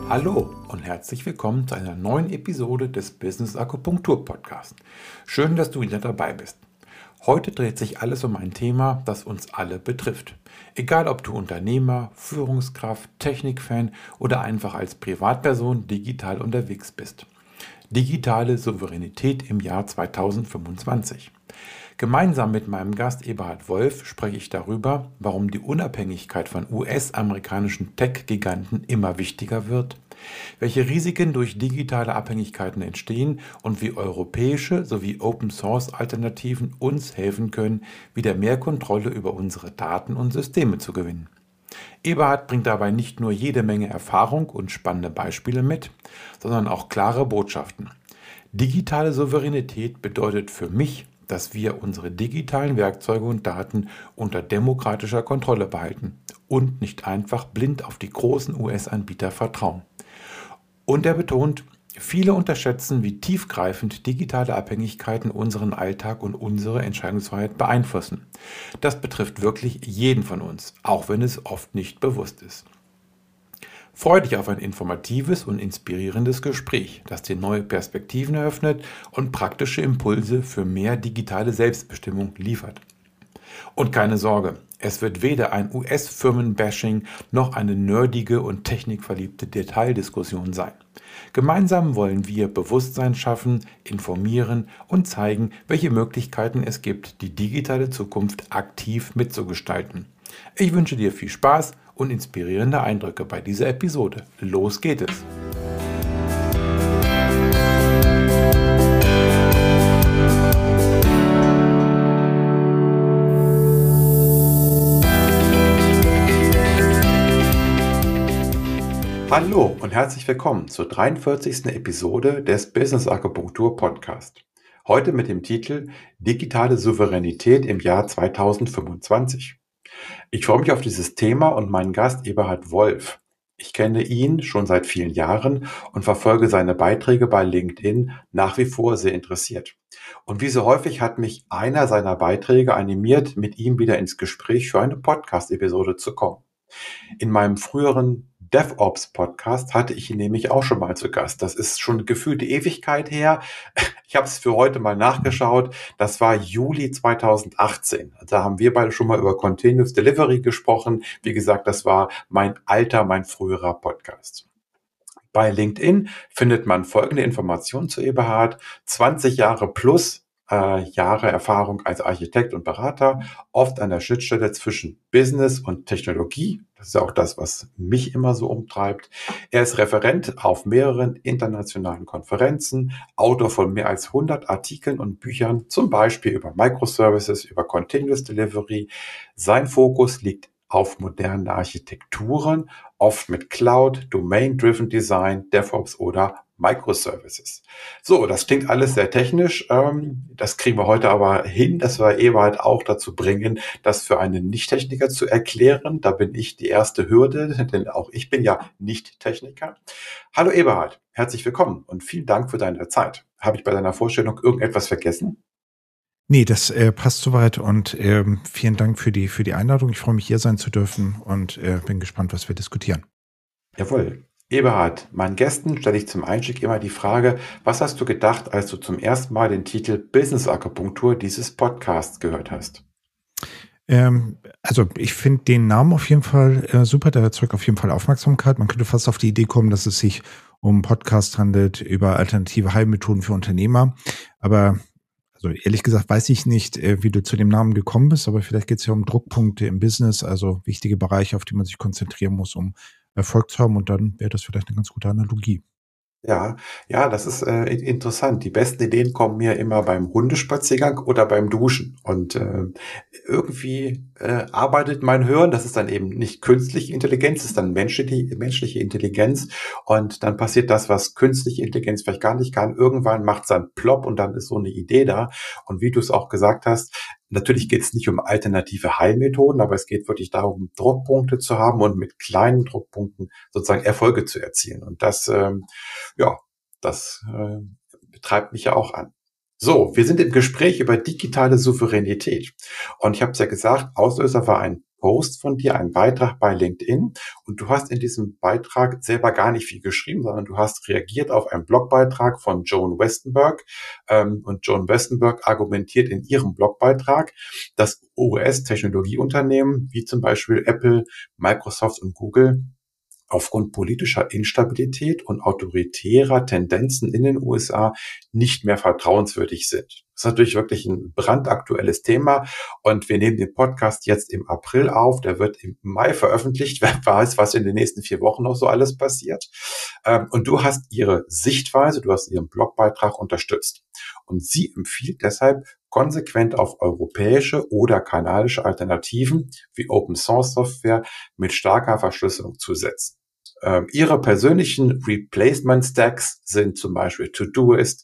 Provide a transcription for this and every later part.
Hallo und herzlich willkommen zu einer neuen Episode des Business Akupunktur Podcast. Schön, dass du wieder dabei bist. Heute dreht sich alles um ein Thema, das uns alle betrifft. Egal ob du Unternehmer, Führungskraft, Technikfan oder einfach als Privatperson digital unterwegs bist. Digitale Souveränität im Jahr 2025. Gemeinsam mit meinem Gast Eberhard Wolf spreche ich darüber, warum die Unabhängigkeit von US-amerikanischen Tech-Giganten immer wichtiger wird, welche Risiken durch digitale Abhängigkeiten entstehen und wie europäische sowie Open-Source-Alternativen uns helfen können, wieder mehr Kontrolle über unsere Daten und Systeme zu gewinnen. Eberhard bringt dabei nicht nur jede Menge Erfahrung und spannende Beispiele mit, sondern auch klare Botschaften. Digitale Souveränität bedeutet für mich, dass wir unsere digitalen Werkzeuge und Daten unter demokratischer Kontrolle behalten und nicht einfach blind auf die großen US-Anbieter vertrauen. Und er betont, viele unterschätzen, wie tiefgreifend digitale Abhängigkeiten unseren Alltag und unsere Entscheidungsfreiheit beeinflussen. Das betrifft wirklich jeden von uns, auch wenn es oft nicht bewusst ist. Freue dich auf ein informatives und inspirierendes Gespräch, das dir neue Perspektiven eröffnet und praktische Impulse für mehr digitale Selbstbestimmung liefert. Und keine Sorge, es wird weder ein US-Firmen-Bashing noch eine nerdige und technikverliebte Detaildiskussion sein. Gemeinsam wollen wir Bewusstsein schaffen, informieren und zeigen, welche Möglichkeiten es gibt, die digitale Zukunft aktiv mitzugestalten. Ich wünsche dir viel Spaß und inspirierende Eindrücke bei dieser Episode. Los geht es! Hallo und herzlich willkommen zur 43. Episode des Business Akupunktur Podcast. Heute mit dem Titel Digitale Souveränität im Jahr 2025. Ich freue mich auf dieses Thema und meinen Gast Eberhard Wolf. Ich kenne ihn schon seit vielen Jahren und verfolge seine Beiträge bei LinkedIn nach wie vor sehr interessiert. Und wie so häufig hat mich einer seiner Beiträge animiert, mit ihm wieder ins Gespräch für eine Podcast-Episode zu kommen. In meinem früheren DevOps-Podcast hatte ich ihn nämlich auch schon mal zu Gast. Das ist schon gefühlte Ewigkeit her. Ich habe es für heute mal nachgeschaut. Das war Juli 2018. Da haben wir beide schon mal über Continuous Delivery gesprochen. Wie gesagt, das war mein früherer Podcast. Bei LinkedIn findet man folgende Informationen zu Eberhard. 20 Jahre plus Jahre Erfahrung als Architekt und Berater, oft an der Schnittstelle zwischen Business und Technologie. Das ist ja auch das, was mich immer so umtreibt. Er ist Referent auf mehreren internationalen Konferenzen, Autor von mehr als 100 Artikeln und Büchern, zum Beispiel über Microservices, über Continuous Delivery. Sein Fokus liegt auf moderne Architekturen, oft mit Cloud, Domain-Driven Design, DevOps oder Microservices. So, das klingt alles sehr technisch. Das kriegen wir heute aber hin, dass wir Eberhard auch dazu bringen, das für einen Nicht-Techniker zu erklären. Da bin ich die erste Hürde, denn auch ich bin ja Nicht-Techniker. Hallo Eberhard, herzlich willkommen und vielen Dank für deine Zeit. Habe ich bei deiner Vorstellung irgendetwas vergessen? Nee, das passt soweit und vielen Dank für die Einladung. Ich freue mich, hier sein zu dürfen und bin gespannt, was wir diskutieren. Jawohl. Eberhard, meinen Gästen stelle ich zum Einstieg immer die Frage, was hast du gedacht, als du zum ersten Mal den Titel Business Akupunktur dieses Podcasts gehört hast? Also ich finde den Namen auf jeden Fall super, der erzeugt auf jeden Fall Aufmerksamkeit. Man könnte fast auf die Idee kommen, dass es sich um einen Podcast handelt über alternative Heilmethoden für Unternehmer. Aber also ehrlich gesagt weiß ich nicht, wie du zu dem Namen gekommen bist, aber vielleicht geht es ja um Druckpunkte im Business, also wichtige Bereiche, auf die man sich konzentrieren muss, um Erfolg zu haben. Und dann wäre das vielleicht eine ganz gute Analogie. Ja, ja, das ist interessant. Die besten Ideen kommen mir immer beim Hundespaziergang oder beim Duschen. Und irgendwie arbeitet mein Hirn, das ist dann eben nicht künstliche Intelligenz, das ist dann menschliche Intelligenz. Und dann passiert das, was künstliche Intelligenz vielleicht gar nicht kann. Irgendwann macht es dann plopp und dann ist so eine Idee da. Und wie du es auch gesagt hast, natürlich geht es nicht um alternative Heilmethoden, aber es geht wirklich darum, Druckpunkte zu haben und mit kleinen Druckpunkten sozusagen Erfolge zu erzielen. Und das treibt mich ja auch an. So, wir sind im Gespräch über digitale Souveränität. Und ich habe es ja gesagt, Auslöser war ein Post von dir, einen Beitrag bei LinkedIn, und du hast in diesem Beitrag selber gar nicht viel geschrieben, sondern du hast reagiert auf einen Blogbeitrag von Joan Westenberg. Und Joan Westenberg argumentiert in ihrem Blogbeitrag, dass US-Technologieunternehmen wie zum Beispiel Apple, Microsoft und Google aufgrund politischer Instabilität und autoritärer Tendenzen in den USA nicht mehr vertrauenswürdig sind. Das ist natürlich wirklich ein brandaktuelles Thema, und wir nehmen den Podcast jetzt im April auf. Der wird im Mai veröffentlicht. Wer weiß, was in den nächsten 4 Wochen noch so alles passiert. Und du hast ihre Sichtweise, du hast ihren Blogbeitrag unterstützt. Und sie empfiehlt deshalb, konsequent auf europäische oder kanadische Alternativen wie Open Source Software mit starker Verschlüsselung zu setzen. Ihre persönlichen Replacement Stacks sind zum Beispiel Todoist,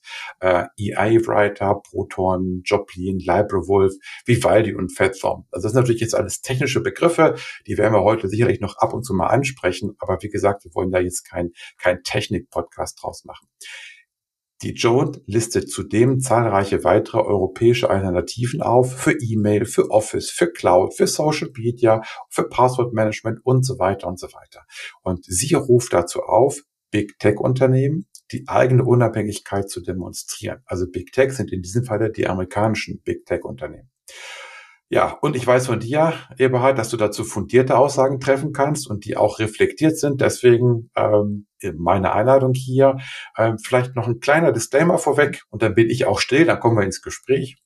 EA-Writer, Proton, Joplin, LibraWolf, Vivaldi und FatThorn. Also das sind natürlich jetzt alles technische Begriffe, die werden wir heute sicherlich noch ab und zu mal ansprechen, aber wie gesagt, wir wollen da jetzt kein Technik-Podcast draus machen. Die Joan listet zudem zahlreiche weitere europäische Alternativen auf für E-Mail, für Office, für Cloud, für Social Media, für Passwortmanagement und so weiter und so weiter. Und sie ruft dazu auf, Big Tech-Unternehmen die eigene Unabhängigkeit zu demonstrieren. Also Big Tech sind in diesem Fall die amerikanischen Big Tech-Unternehmen. Ja, und ich weiß von dir, Eberhard, dass du dazu fundierte Aussagen treffen kannst und die auch reflektiert sind. Deswegen meine Einladung hier. Vielleicht noch ein kleiner Disclaimer vorweg, und dann bin ich auch still, dann kommen wir ins Gespräch.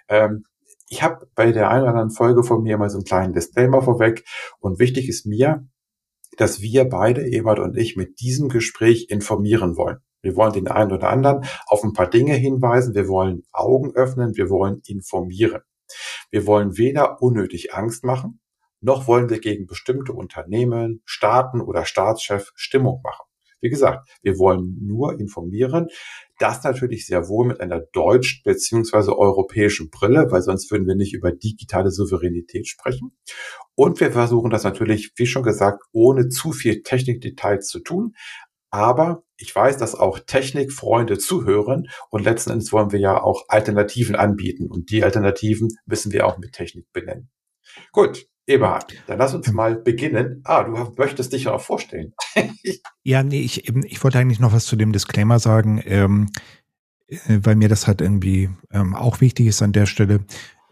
Ich habe bei der einen oder anderen Folge von mir mal so einen kleinen Disclaimer vorweg, und wichtig ist mir, dass wir beide, Eberhard und ich, mit diesem Gespräch informieren wollen. Wir wollen den einen oder anderen auf ein paar Dinge hinweisen, wir wollen Augen öffnen, wir wollen informieren. Wir wollen weder unnötig Angst machen, noch wollen wir gegen bestimmte Unternehmen, Staaten oder Staatschefs Stimmung machen. Wie gesagt, wir wollen nur informieren, das natürlich sehr wohl mit einer deutschen bzw. europäischen Brille, weil sonst würden wir nicht über digitale Souveränität sprechen. Und wir versuchen das natürlich, wie schon gesagt, ohne zu viel Technikdetails zu tun. Aber ich weiß, dass auch Technikfreunde zuhören, und letzten Endes wollen wir ja auch Alternativen anbieten, und die Alternativen müssen wir auch mit Technik benennen. Gut, Eberhard, dann lass uns mal beginnen. Du möchtest dich ja auch vorstellen. Ja, nee, ich wollte eigentlich noch was zu dem Disclaimer sagen, weil mir das halt irgendwie auch wichtig ist an der Stelle.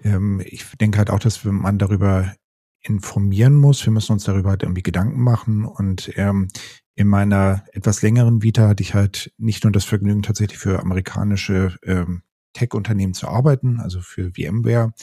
Ich denke halt auch, dass man darüber informieren muss. Wir müssen uns darüber halt irgendwie Gedanken machen, und in meiner etwas längeren Vita hatte ich halt nicht nur das Vergnügen, tatsächlich für amerikanische Tech-Unternehmen zu arbeiten, also für VMware,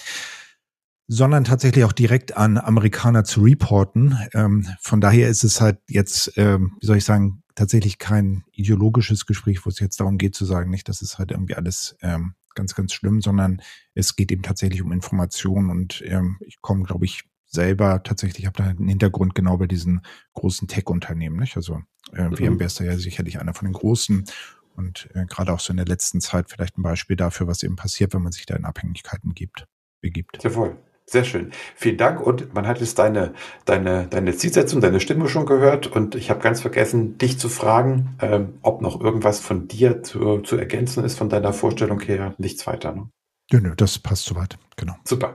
sondern tatsächlich auch direkt an Amerikaner zu reporten. Von daher ist es halt jetzt, wie soll ich sagen, tatsächlich kein ideologisches Gespräch, wo es jetzt darum geht zu sagen, nicht, das ist halt irgendwie alles ganz, ganz schlimm, sondern es geht eben tatsächlich um Information, und ich komme, glaube ich, selber tatsächlich, habe da einen Hintergrund genau bei diesen großen Tech-Unternehmen, nicht? Also VMware ist da ja sicherlich einer von den großen, und gerade auch so in der letzten Zeit vielleicht ein Beispiel dafür, was eben passiert, wenn man sich da in Abhängigkeiten begibt. Jawohl. Sehr schön. Vielen Dank, und man hat jetzt deine Zielsetzung, deine Stimme schon gehört, und ich habe ganz vergessen, dich zu fragen, ob noch irgendwas von dir zu ergänzen ist, von deiner Vorstellung her. Nichts weiter, ne? Nö, das passt soweit, genau. Super.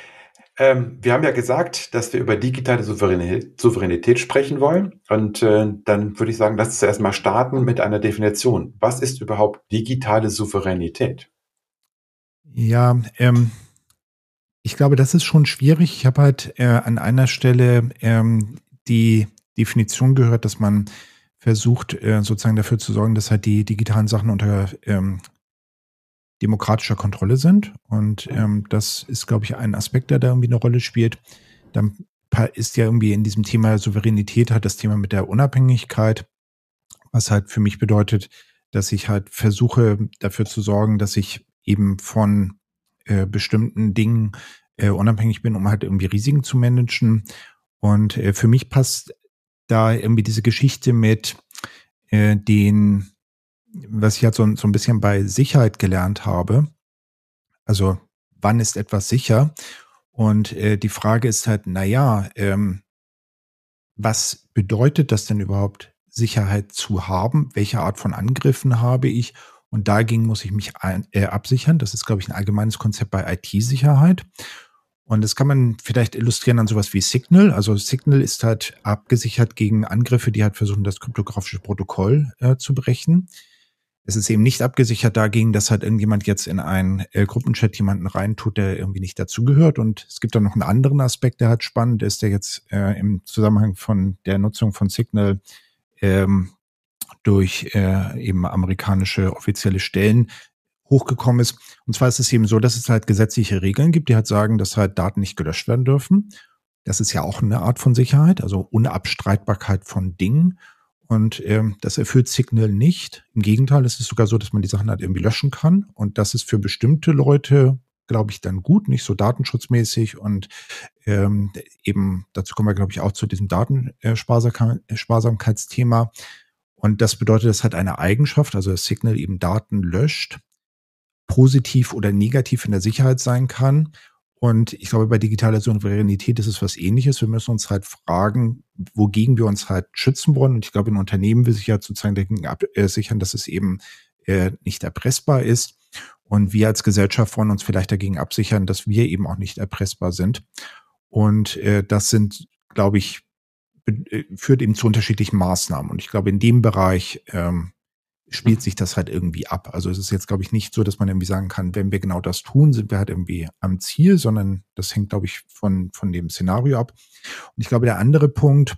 Wir haben ja gesagt, dass wir über digitale Souveränität sprechen wollen, und dann würde ich sagen, lass uns erstmal starten mit einer Definition. Was ist überhaupt digitale Souveränität? Ja, ich glaube, das ist schon schwierig. Ich habe halt an einer Stelle die Definition gehört, dass man versucht, sozusagen dafür zu sorgen, dass halt die digitalen Sachen unter demokratischer Kontrolle sind. Und das ist, glaube ich, ein Aspekt, der da irgendwie eine Rolle spielt. Dann ist ja irgendwie in diesem Thema Souveränität halt das Thema mit der Unabhängigkeit, was halt für mich bedeutet, dass ich halt versuche, dafür zu sorgen, dass ich eben von bestimmten Dingen unabhängig bin, um halt irgendwie Risiken zu managen. Und für mich passt da irgendwie diese Geschichte mit was ich halt so ein bisschen bei Sicherheit gelernt habe. Also wann ist etwas sicher? Und die Frage ist halt, was bedeutet das denn überhaupt, Sicherheit zu haben? Welche Art von Angriffen habe ich? Und dagegen muss ich mich absichern. Das ist, glaube ich, ein allgemeines Konzept bei IT-Sicherheit. Und das kann man vielleicht illustrieren an sowas wie Signal. Also Signal ist halt abgesichert gegen Angriffe, die halt versuchen, das kryptografische Protokoll zu brechen. Es ist eben nicht abgesichert dagegen, dass halt irgendjemand jetzt in einen Gruppenchat jemanden reintut, der irgendwie nicht dazugehört. Und es gibt dann noch einen anderen Aspekt, der halt spannend ist, der jetzt im Zusammenhang von der Nutzung von Signal durch eben amerikanische offizielle Stellen hochgekommen ist. Und zwar ist es eben so, dass es halt gesetzliche Regeln gibt, die halt sagen, dass halt Daten nicht gelöscht werden dürfen. Das ist ja auch eine Art von Sicherheit, also Unabstreitbarkeit von Dingen. Und das erfüllt Signal nicht. Im Gegenteil, es ist sogar so, dass man die Sachen halt irgendwie löschen kann. Und das ist für bestimmte Leute, glaube ich, dann gut, nicht so datenschutzmäßig. Und eben, dazu kommen wir, glaube ich, auch zu diesem Datensparsamkeitsthema. Und das bedeutet, es hat eine Eigenschaft, also das Signal eben Daten löscht, positiv oder negativ in der Sicherheit sein kann. Und ich glaube, bei digitaler Souveränität ist es was Ähnliches. Wir müssen uns halt fragen, wogegen wir uns halt schützen wollen. Und ich glaube, ein Unternehmen will sich ja sozusagen dagegen absichern, dass es eben nicht erpressbar ist. Und wir als Gesellschaft wollen uns vielleicht dagegen absichern, dass wir eben auch nicht erpressbar sind. Und das sind, glaube ich, führt eben zu unterschiedlichen Maßnahmen. Und ich glaube, in dem Bereich spielt sich das halt irgendwie ab. Also es ist jetzt, glaube ich, nicht so, dass man irgendwie sagen kann, wenn wir genau das tun, sind wir halt irgendwie am Ziel, sondern das hängt, glaube ich, von dem Szenario ab. Und ich glaube, der andere Punkt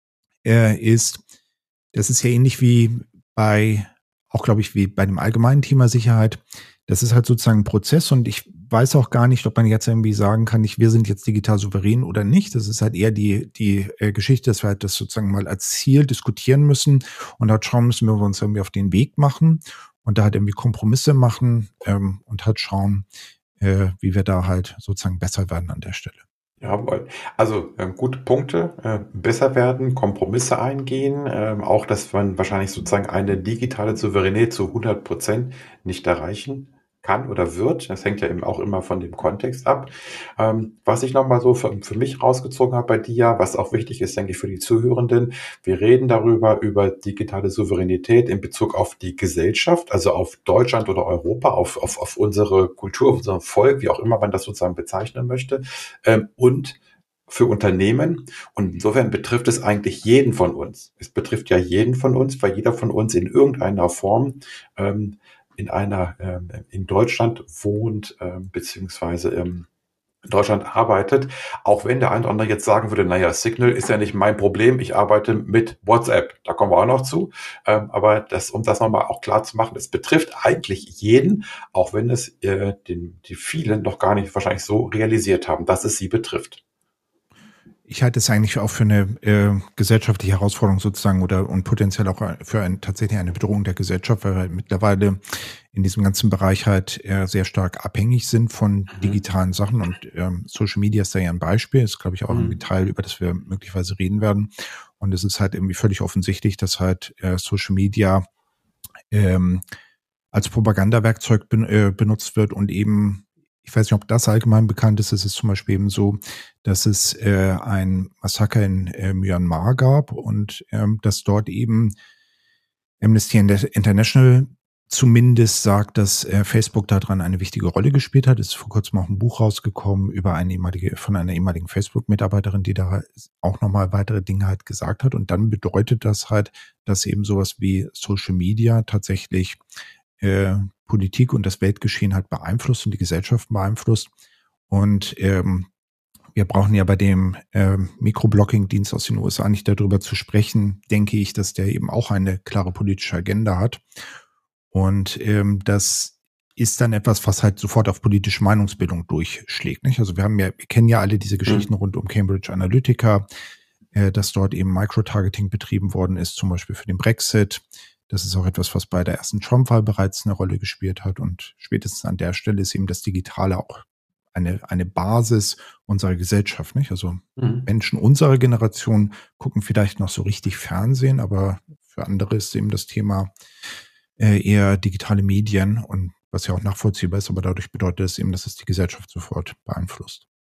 ist, das ist ja ähnlich wie auch glaube ich, wie bei dem allgemeinen Thema Sicherheit. Das ist halt sozusagen ein Prozess und ich weiß auch gar nicht, ob man jetzt irgendwie sagen kann, wir sind jetzt digital souverän oder nicht. Das ist halt eher die Geschichte, dass wir halt das sozusagen mal als Ziel diskutieren müssen und halt schauen müssen, wie wir uns irgendwie auf den Weg machen und da halt irgendwie Kompromisse machen und halt schauen, wie wir da halt sozusagen besser werden an der Stelle. Jawohl. Also gute Punkte, besser werden, Kompromisse eingehen, auch dass man wahrscheinlich sozusagen eine digitale Souveränität zu 100% nicht erreichen kann oder wird. Das hängt ja eben auch immer von dem Kontext ab. Was ich nochmal so für mich rausgezogen habe bei dir, was auch wichtig ist, denke ich, für die Zuhörenden, wir reden darüber, über digitale Souveränität in Bezug auf die Gesellschaft, also auf Deutschland oder Europa, auf unsere Kultur, auf unser Volk, wie auch immer man das sozusagen bezeichnen möchte, und für Unternehmen. Und insofern betrifft es eigentlich jeden von uns. Es betrifft ja jeden von uns, weil jeder von uns in irgendeiner Form in Deutschland wohnt, beziehungsweise in Deutschland arbeitet, auch wenn der eine oder andere jetzt sagen würde, naja, Signal ist ja nicht mein Problem, ich arbeite mit WhatsApp, da kommen wir auch noch zu, aber um das nochmal auch klar zu machen, es betrifft eigentlich jeden, auch wenn es die vielen noch gar nicht wahrscheinlich so realisiert haben, dass es sie betrifft. Ich halte es eigentlich auch für eine gesellschaftliche Herausforderung sozusagen und potenziell auch für tatsächlich eine Bedrohung der Gesellschaft, weil wir mittlerweile in diesem ganzen Bereich halt sehr stark abhängig sind von digitalen Sachen und Social Media ist da ja ein Beispiel, ist glaube ich auch ein Teil, über das wir möglicherweise reden werden. Und es ist halt irgendwie völlig offensichtlich, dass halt Social Media als Propagandawerkzeug benutzt wird und eben, ich weiß nicht, ob das allgemein bekannt ist, es ist zum Beispiel eben so, dass es ein Massaker in Myanmar gab und dass dort eben Amnesty International zumindest sagt, dass Facebook daran eine wichtige Rolle gespielt hat. Es ist vor kurzem auch ein Buch rausgekommen über von einer ehemaligen Facebook-Mitarbeiterin, die da auch nochmal weitere Dinge halt gesagt hat. Und dann bedeutet das halt, dass eben sowas wie Social Media tatsächlich Politik und das Weltgeschehen halt beeinflusst und die Gesellschaft beeinflusst. Und wir brauchen ja bei dem Microblocking-Dienst aus den USA nicht darüber zu sprechen, denke ich, dass der eben auch eine klare politische Agenda hat. Und das ist dann etwas, was halt sofort auf politische Meinungsbildung durchschlägt. Nicht? Also wir kennen ja alle diese Geschichten rund um Cambridge Analytica, dass dort eben Microtargeting betrieben worden ist, zum Beispiel für den Brexit. Das ist auch etwas, was bei der ersten Trump-Wahl bereits eine Rolle gespielt hat. Und spätestens an der Stelle ist eben das Digitale auch eine Basis unserer Gesellschaft, nicht? Also Menschen unserer Generation gucken vielleicht noch so richtig Fernsehen, aber für andere ist eben das Thema eher digitale Medien und was ja auch nachvollziehbar ist, aber dadurch bedeutet es eben, dass es die Gesellschaft sofort beeinflusst.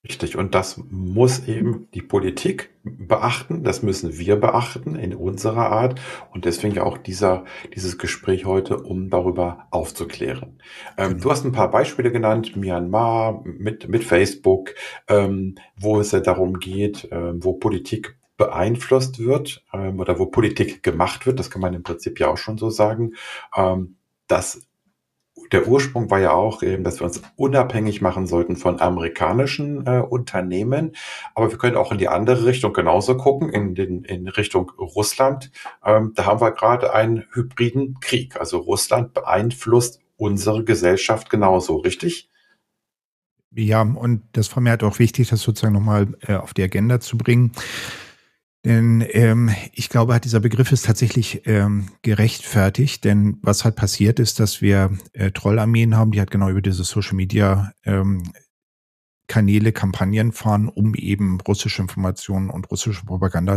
Richtig, und das muss eben die Politik beachten, das müssen wir beachten in unserer Art und deswegen ja auch dieses Gespräch heute, um darüber aufzuklären. Du Genau. hast ein paar Beispiele genannt, Myanmar mit Facebook, wo es ja darum geht, wo Politik beeinflusst wird, oder wo Politik gemacht wird, das kann man im Prinzip ja auch schon so sagen. Das Der Ursprung war ja auch eben, dass wir uns unabhängig machen sollten von amerikanischen Unternehmen. Aber wir können auch in die andere Richtung genauso gucken, in Richtung Russland. Da haben wir gerade einen hybriden Krieg. Also Russland beeinflusst unsere Gesellschaft genauso, richtig? Ja, und das war mir halt auch wichtig, das sozusagen nochmal auf die Agenda zu bringen. Denn ich glaube, halt dieser Begriff ist tatsächlich gerechtfertigt, denn was halt passiert ist, dass wir Trollarmeen haben, die halt genau über diese Social Media Kanäle Kampagnen fahren, um eben russische Informationen und russische Propaganda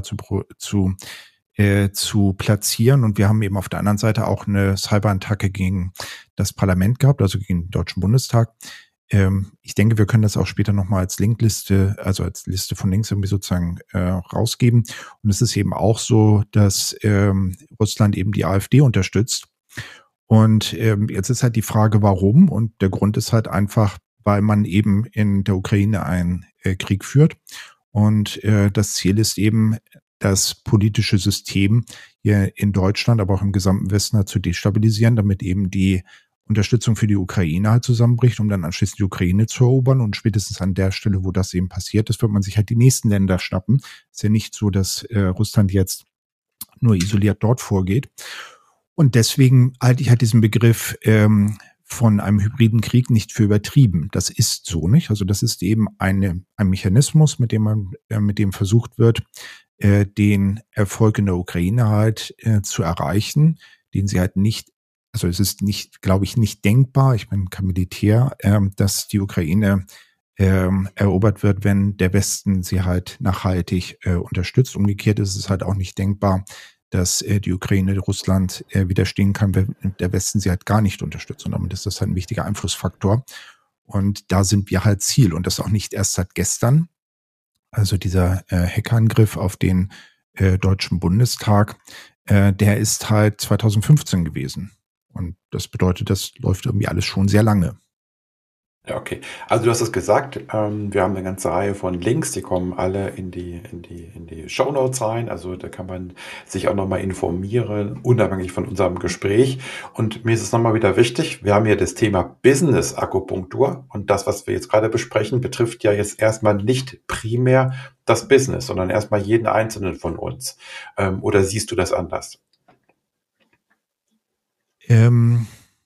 zu platzieren. Und wir haben eben auf der anderen Seite auch eine Cyberattacke gegen das Parlament gehabt, also gegen den Deutschen Bundestag. Ich denke, wir können das auch später nochmal als Linkliste, also als Liste von Links irgendwie sozusagen rausgeben. Und es ist eben auch so, dass Russland eben die AfD unterstützt. Und jetzt ist halt die Frage, warum? Und der Grund ist halt einfach, weil man eben in der Ukraine einen Krieg führt. Und das Ziel ist eben, das politische System hier in Deutschland, aber auch im gesamten Westen halt zu destabilisieren, damit eben die Unterstützung für die Ukraine halt zusammenbricht, um dann anschließend die Ukraine zu erobern. Und spätestens an der Stelle, wo das eben passiert ist, wird man sich halt die nächsten Länder schnappen. Ist ja nicht so, dass Russland jetzt nur isoliert dort vorgeht. Und deswegen halte ich halt diesen Begriff von einem hybriden Krieg nicht für übertrieben. Das ist so nicht. Also das ist eben ein Mechanismus, mit dem versucht wird, den Erfolg in der Ukraine halt zu erreichen, den sie halt nicht, also es ist nicht, glaube ich, nicht denkbar, ich bin kein Militär, dass die Ukraine erobert wird, wenn der Westen sie halt nachhaltig unterstützt. Umgekehrt ist es halt auch nicht denkbar, dass die Ukraine Russland widerstehen kann, wenn der Westen sie halt gar nicht unterstützt. Und damit ist das halt ein wichtiger Einflussfaktor. Und da sind wir halt Ziel. Und das auch nicht erst seit gestern. Also dieser Hackerangriff auf den Deutschen Bundestag, der ist halt 2015 gewesen. Und das bedeutet, das läuft irgendwie alles schon sehr lange. Ja, okay. Also du hast es gesagt, wir haben eine ganze Reihe von Links, die kommen alle in die Shownotes rein. Also da kann man sich auch nochmal informieren, unabhängig von unserem Gespräch. Und mir ist es nochmal wieder wichtig, wir haben hier das Thema Business-Akupunktur und das, was wir jetzt gerade besprechen, betrifft ja jetzt erstmal nicht primär das Business, sondern erstmal jeden Einzelnen von uns. Oder siehst du das anders? Ähm,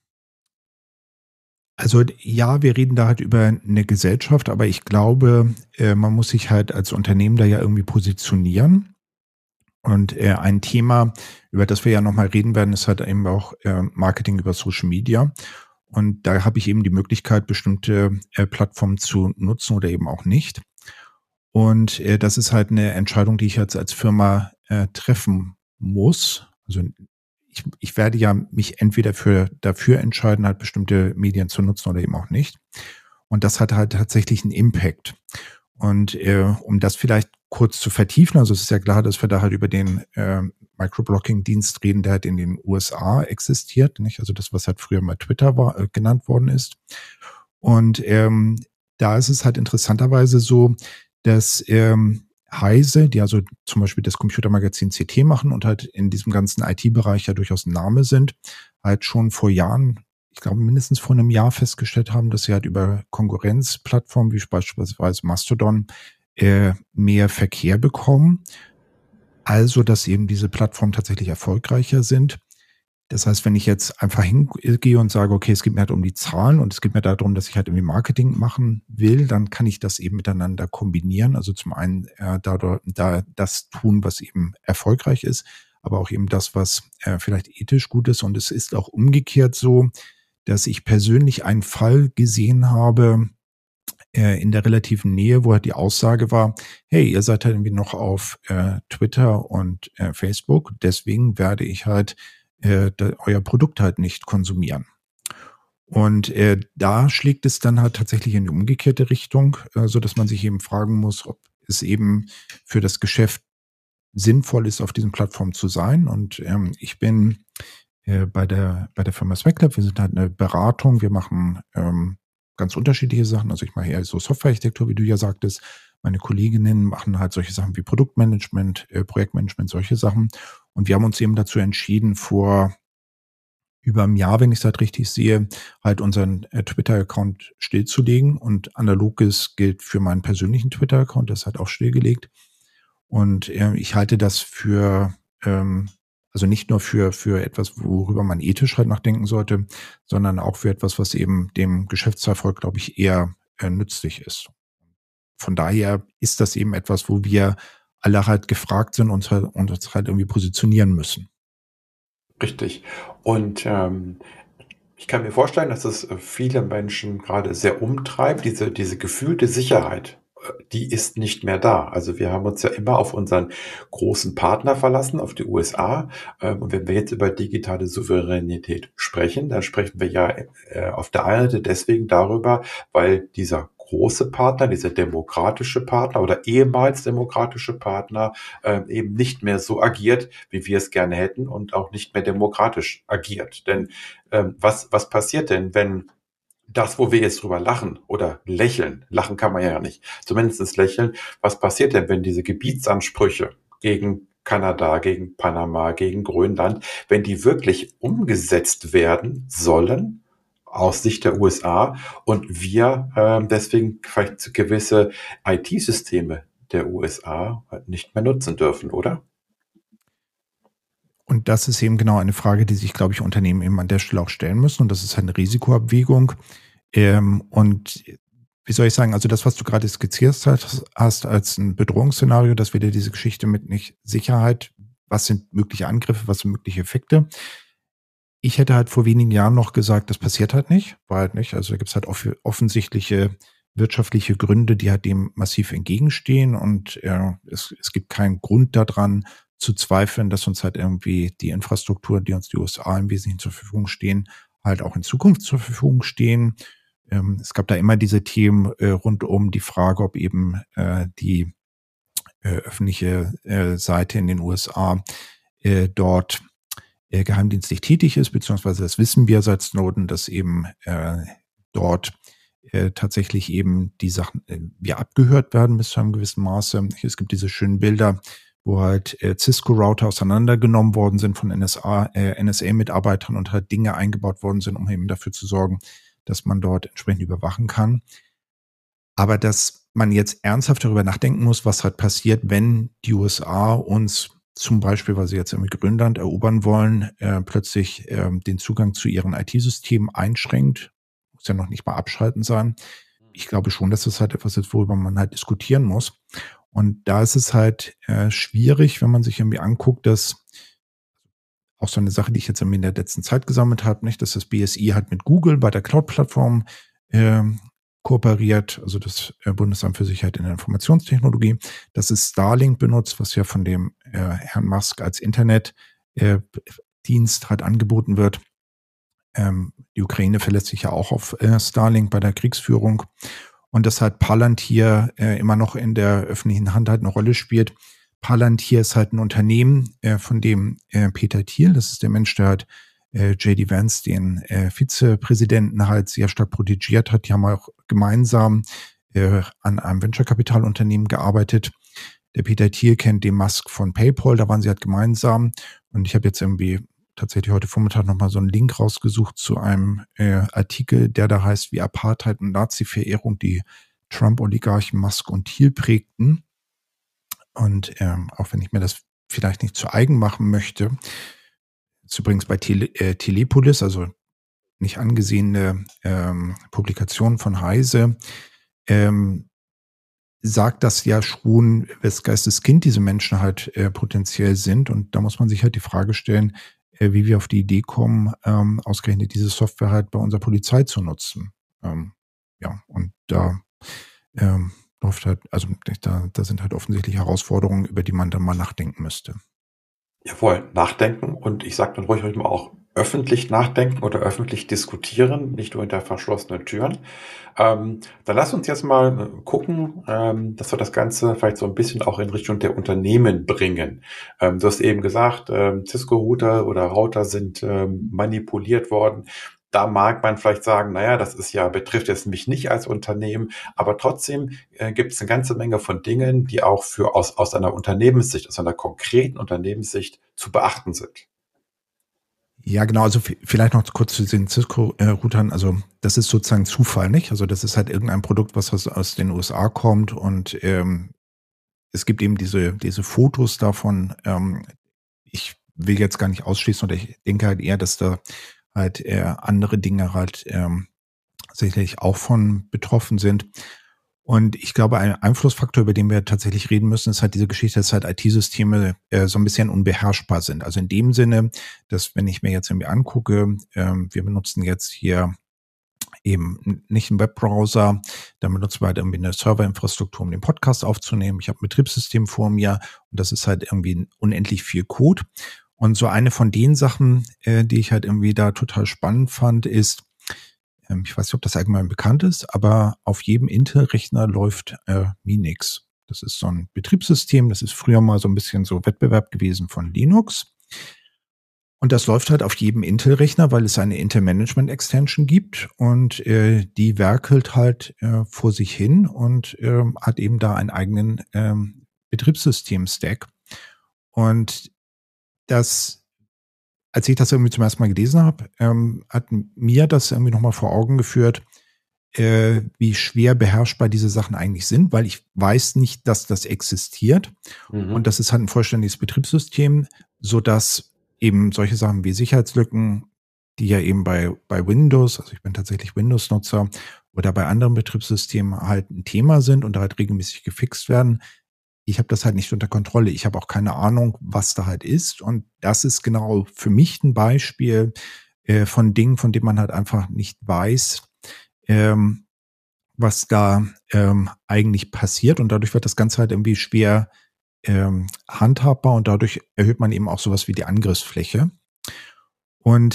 Also ja, wir reden da halt über eine Gesellschaft, aber ich glaube, man muss sich halt als Unternehmen da ja irgendwie positionieren. Und ein Thema, über das wir ja nochmal reden werden, ist halt eben auch Marketing über Social Media. Und da habe ich eben die Möglichkeit, bestimmte Plattformen zu nutzen oder eben auch nicht. Und das ist halt eine Entscheidung, die ich jetzt als Firma treffen muss. Also ich werde ja mich entweder dafür entscheiden, halt bestimmte Medien zu nutzen oder eben auch nicht. Und das hat halt tatsächlich einen Impact. Und um das vielleicht kurz zu vertiefen, also es ist ja klar, dass wir da halt über den Microblocking-Dienst reden, der halt in den USA existiert, nicht? Also das, was halt früher mal Twitter war, genannt worden ist. Und da ist es halt interessanterweise so, dass Heise, die also zum Beispiel das Computermagazin CT machen und halt in diesem ganzen IT-Bereich ja durchaus ein Name sind, halt schon vor Jahren, ich glaube mindestens vor einem Jahr festgestellt haben, dass sie halt über Konkurrenzplattformen wie beispielsweise Mastodon mehr Verkehr bekommen. Also, dass eben diese Plattformen tatsächlich erfolgreicher sind. Das heißt, wenn ich jetzt einfach hingehe und sage, okay, es geht mir halt um die Zahlen und es geht mir darum, dass ich halt irgendwie Marketing machen will, dann kann ich das eben miteinander kombinieren. Also zum einen da das tun, was eben erfolgreich ist, aber auch eben das, was vielleicht ethisch gut ist. Und es ist auch umgekehrt so, dass ich persönlich einen Fall gesehen habe in der relativen Nähe, wo halt die Aussage war, hey, ihr seid halt irgendwie noch auf Twitter und Facebook, deswegen werde ich halt euer Produkt halt nicht konsumieren. Und da schlägt es dann halt tatsächlich in die umgekehrte Richtung, so dass man sich eben fragen muss, ob es eben für das Geschäft sinnvoll ist, auf diesen Plattformen zu sein. Und ich bin bei der Firma SwagLab. Wir sind halt eine Beratung. Wir machen ganz unterschiedliche Sachen. Also ich mache eher so Softwarearchitektur, wie du ja sagtest. Meine Kolleginnen machen halt solche Sachen wie Produktmanagement, Projektmanagement, solche Sachen. Und wir haben uns eben dazu entschieden, vor über einem Jahr, wenn ich es halt richtig sehe, halt unseren Twitter-Account stillzulegen. Und Analoges gilt für meinen persönlichen Twitter-Account, der ist halt auch stillgelegt. Und ich halte das für, also nicht nur für etwas, worüber man ethisch halt nachdenken sollte, sondern auch für etwas, was eben dem Geschäftserfolg, glaube ich, eher nützlich ist. Von daher ist das eben etwas, wo wir alle halt gefragt sind und uns halt irgendwie positionieren müssen. Richtig. Und ich kann mir vorstellen, dass es viele Menschen gerade sehr umtreibt, diese gefühlte Sicherheit. Die ist nicht mehr da. Also wir haben uns ja immer auf unseren großen Partner verlassen, auf die USA. Und wenn wir jetzt über digitale Souveränität sprechen, dann sprechen wir ja auf der einen Seite deswegen darüber, weil dieser große Partner, dieser demokratische Partner oder ehemals demokratische Partner eben nicht mehr so agiert, wie wir es gerne hätten und auch nicht mehr demokratisch agiert. Denn was passiert denn, wenn das, wo wir jetzt drüber lachen oder lächeln, lachen kann man ja nicht, zumindest lächeln, was passiert denn, wenn diese Gebietsansprüche gegen Kanada, gegen Panama, gegen Grönland, wenn die wirklich umgesetzt werden sollen aus Sicht der USA und wir deswegen vielleicht gewisse IT-Systeme der USA nicht mehr nutzen dürfen, oder? Und das ist eben genau eine Frage, die sich, glaube ich, Unternehmen eben an der Stelle auch stellen müssen. Und das ist halt eine Risikoabwägung. Und wie soll ich sagen, also das, was du gerade skizziert hast als ein Bedrohungsszenario, dass wieder diese Geschichte mit nicht Sicherheit, was sind mögliche Angriffe, was sind mögliche Effekte. Ich hätte halt vor wenigen Jahren noch gesagt, das passiert halt nicht, war halt nicht. Also da gibt es halt offensichtliche wirtschaftliche Gründe, die halt dem massiv entgegenstehen und es gibt keinen Grund daran zu zweifeln, dass uns halt irgendwie die Infrastruktur, die uns die USA im Wesentlichen zur Verfügung stehen, halt auch in Zukunft zur Verfügung stehen. Es gab da immer diese Themen rund um die Frage, ob eben die öffentliche Seite in den USA dort geheimdienstlich tätig ist, beziehungsweise das wissen wir seit Snowden, dass eben dort tatsächlich eben die Sachen wir abgehört werden bis zu einem gewissen Maße. Es gibt diese schönen Bilder, wo halt Cisco-Router auseinandergenommen worden sind von NSA-Mitarbeitern und halt Dinge eingebaut worden sind, um eben dafür zu sorgen, dass man dort entsprechend überwachen kann. Aber dass man jetzt ernsthaft darüber nachdenken muss, was halt passiert, wenn die USA uns zum Beispiel, weil sie jetzt irgendwie Grönland erobern wollen, plötzlich den Zugang zu ihren IT-Systemen einschränkt. Muss ja noch nicht mal abschalten sein. Ich glaube schon, dass das halt etwas ist, worüber man halt diskutieren muss. Und da ist es halt schwierig, wenn man sich irgendwie anguckt, dass auch so eine Sache, die ich jetzt in der letzten Zeit gesammelt habe, nicht, dass das BSI halt mit Google bei der Cloud-Plattform kooperiert, also das Bundesamt für Sicherheit in der Informationstechnologie, dass es Starlink benutzt, was ja von dem Herrn Musk als Internetdienst halt angeboten wird. Die Ukraine verlässt sich ja auch auf Starlink bei der Kriegsführung und dass halt Palantir immer noch in der öffentlichen Hand halt eine Rolle spielt. Palantir ist halt ein Unternehmen, von dem Peter Thiel, das ist der Mensch, der halt J.D. Vance, den Vizepräsidenten, halt sehr stark protegiert hat. Die haben auch gemeinsam an einem Venture-Kapitalunternehmen gearbeitet. Der Peter Thiel kennt den Musk von PayPal, da waren sie halt gemeinsam. Und ich habe jetzt irgendwie tatsächlich heute Vormittag nochmal so einen Link rausgesucht zu einem Artikel, der da heißt, wie Apartheid und Nazi-Verehrung die Trump-Oligarchen Musk und Thiel prägten. Und auch wenn ich mir das vielleicht nicht zu eigen machen möchte, ist übrigens bei Telepolis, also nicht angesehene Publikation von Heise, sagt das ja schon, wes Geistes Kind diese Menschen halt potenziell sind. Und da muss man sich halt die Frage stellen, wie wir auf die Idee kommen, ausgerechnet diese Software halt bei unserer Polizei zu nutzen. Ja, und da läuft halt, also da sind halt offensichtlich Herausforderungen, über die man dann mal nachdenken müsste. Jawohl, nachdenken und ich sage dann ruhig mal auch öffentlich nachdenken oder öffentlich diskutieren, nicht nur hinter verschlossenen Türen. Dann lass uns jetzt mal gucken, dass wir das Ganze vielleicht so ein bisschen auch in Richtung der Unternehmen bringen. Du hast eben gesagt, Cisco-Router oder Router sind manipuliert worden. Da mag man vielleicht sagen, naja, das ist ja, betrifft jetzt mich nicht als Unternehmen, aber trotzdem gibt es eine ganze Menge von Dingen, die auch aus einer Unternehmenssicht, aus einer konkreten Unternehmenssicht zu beachten sind. Ja, genau. Also vielleicht noch kurz zu den Cisco-Routern. Also das ist sozusagen Zufall, nicht? Also das ist halt irgendein Produkt, was aus den USA kommt und es gibt eben diese Fotos davon. Ich will jetzt gar nicht ausschließen oder ich denke halt eher, dass da halt andere Dinge halt sicherlich auch von betroffen sind. Und ich glaube, ein Einflussfaktor, über den wir tatsächlich reden müssen, ist halt diese Geschichte, dass halt IT-Systeme so ein bisschen unbeherrschbar sind. Also in dem Sinne, dass wenn ich mir jetzt irgendwie angucke, wir benutzen jetzt hier eben nicht einen Webbrowser, dann benutzen wir halt irgendwie eine Serverinfrastruktur, um den Podcast aufzunehmen. Ich habe ein Betriebssystem vor mir und das ist halt irgendwie unendlich viel Code. Und so eine von den Sachen, die ich halt irgendwie da total spannend fand, ist, ich weiß nicht, ob das allgemein bekannt ist, aber auf jedem Intel-Rechner läuft Minix. Das ist so ein Betriebssystem, das ist früher mal so ein bisschen so Wettbewerb gewesen von Linux. Und das läuft halt auf jedem Intel-Rechner, weil es eine Intel-Management-Extension gibt und die werkelt halt vor sich hin und hat eben da einen eigenen Betriebssystem-Stack. Und das, als ich das irgendwie zum ersten Mal gelesen habe, hat mir das irgendwie nochmal vor Augen geführt, wie schwer beherrschbar diese Sachen eigentlich sind, weil ich weiß nicht, dass das existiert. Und das ist halt ein vollständiges Betriebssystem, sodass eben solche Sachen wie Sicherheitslücken, die ja eben bei Windows, also ich bin tatsächlich Windows-Nutzer, oder bei anderen Betriebssystemen halt ein Thema sind und da halt regelmäßig gefixt werden. Ich habe das halt nicht unter Kontrolle. Ich habe auch keine Ahnung, was da halt ist. Und das ist genau für mich ein Beispiel von Dingen, von denen man halt einfach nicht weiß, was da eigentlich passiert. Und dadurch wird das Ganze halt irgendwie schwer handhabbar und dadurch erhöht man eben auch sowas wie die Angriffsfläche. Und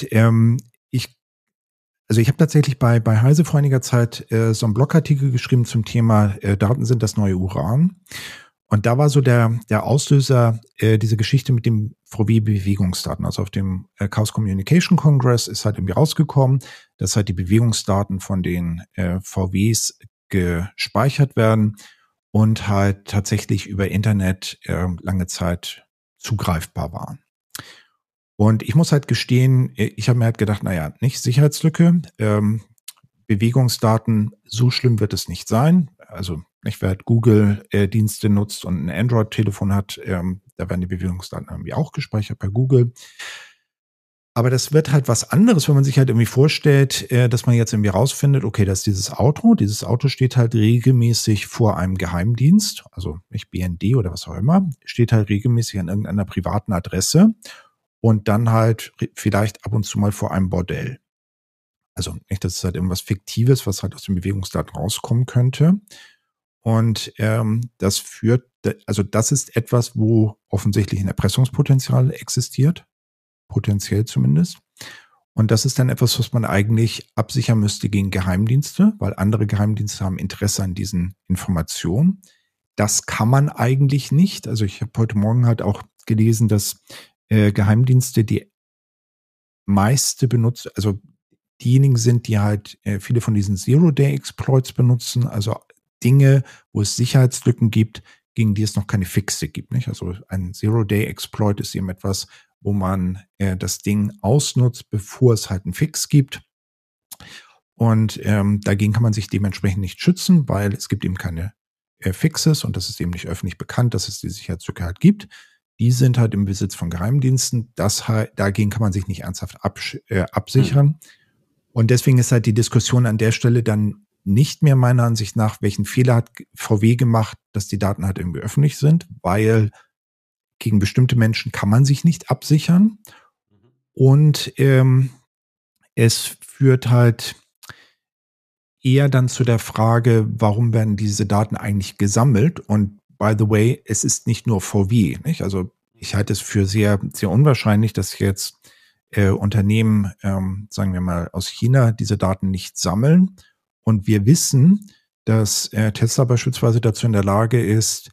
ich habe tatsächlich bei Heise vor einiger Zeit so einen Blogartikel geschrieben zum Thema Daten sind das neue Uran. Und da war so der Auslöser diese Geschichte mit dem VW-Bewegungsdaten. Also auf dem Chaos Communication Congress ist halt irgendwie rausgekommen, dass halt die Bewegungsdaten von den VWs gespeichert werden und halt tatsächlich über Internet lange Zeit zugreifbar waren. Und ich muss halt gestehen, ich habe mir halt gedacht, naja, nicht Sicherheitslücke, Bewegungsdaten, so schlimm wird es nicht sein. Also nicht, wer halt Google-Dienste nutzt und ein Android-Telefon hat, da werden die Bewegungsdaten irgendwie auch gespeichert bei Google. Aber das wird halt was anderes, wenn man sich halt irgendwie vorstellt, dass man jetzt irgendwie rausfindet, okay, das ist dieses Auto steht halt regelmäßig vor einem Geheimdienst, also nicht BND oder was auch immer, steht halt regelmäßig an irgendeiner privaten Adresse und dann halt vielleicht ab und zu mal vor einem Bordell. Also nicht, das ist halt irgendwas Fiktives, was halt aus den Bewegungsdaten rauskommen könnte. Und das ist etwas, wo offensichtlich ein Erpressungspotenzial existiert. Potenziell zumindest. Und das ist dann etwas, was man eigentlich absichern müsste gegen Geheimdienste, weil andere Geheimdienste haben Interesse an diesen Informationen. Das kann man eigentlich nicht. Also ich habe heute Morgen halt auch gelesen, dass Geheimdienste die meiste benutzen, also diejenigen sind, die halt viele von diesen Zero-Day-Exploits benutzen, also Dinge, wo es Sicherheitslücken gibt, gegen die es noch keine Fixe gibt. Nicht? Also ein Zero-Day-Exploit ist eben etwas, wo man das Ding ausnutzt, bevor es halt einen Fix gibt. Und dagegen kann man sich dementsprechend nicht schützen, weil es gibt eben keine Fixes und das ist eben nicht öffentlich bekannt, dass es die Sicherheitslücke halt gibt. Die sind halt im Besitz von Geheimdiensten. Dagegen kann man sich nicht ernsthaft absichern. Und deswegen ist halt die Diskussion an der Stelle dann nicht mehr meiner Ansicht nach, welchen Fehler hat VW gemacht, dass die Daten halt irgendwie öffentlich sind, weil gegen bestimmte Menschen kann man sich nicht absichern. Und es führt halt eher dann zu der Frage, warum werden diese Daten eigentlich gesammelt? Und by the way, es ist nicht nur VW, nicht? Also ich halte es für sehr, sehr unwahrscheinlich, dass jetzt Unternehmen, sagen wir mal aus China, diese Daten nicht sammeln. Und wir wissen, dass Tesla beispielsweise dazu in der Lage ist,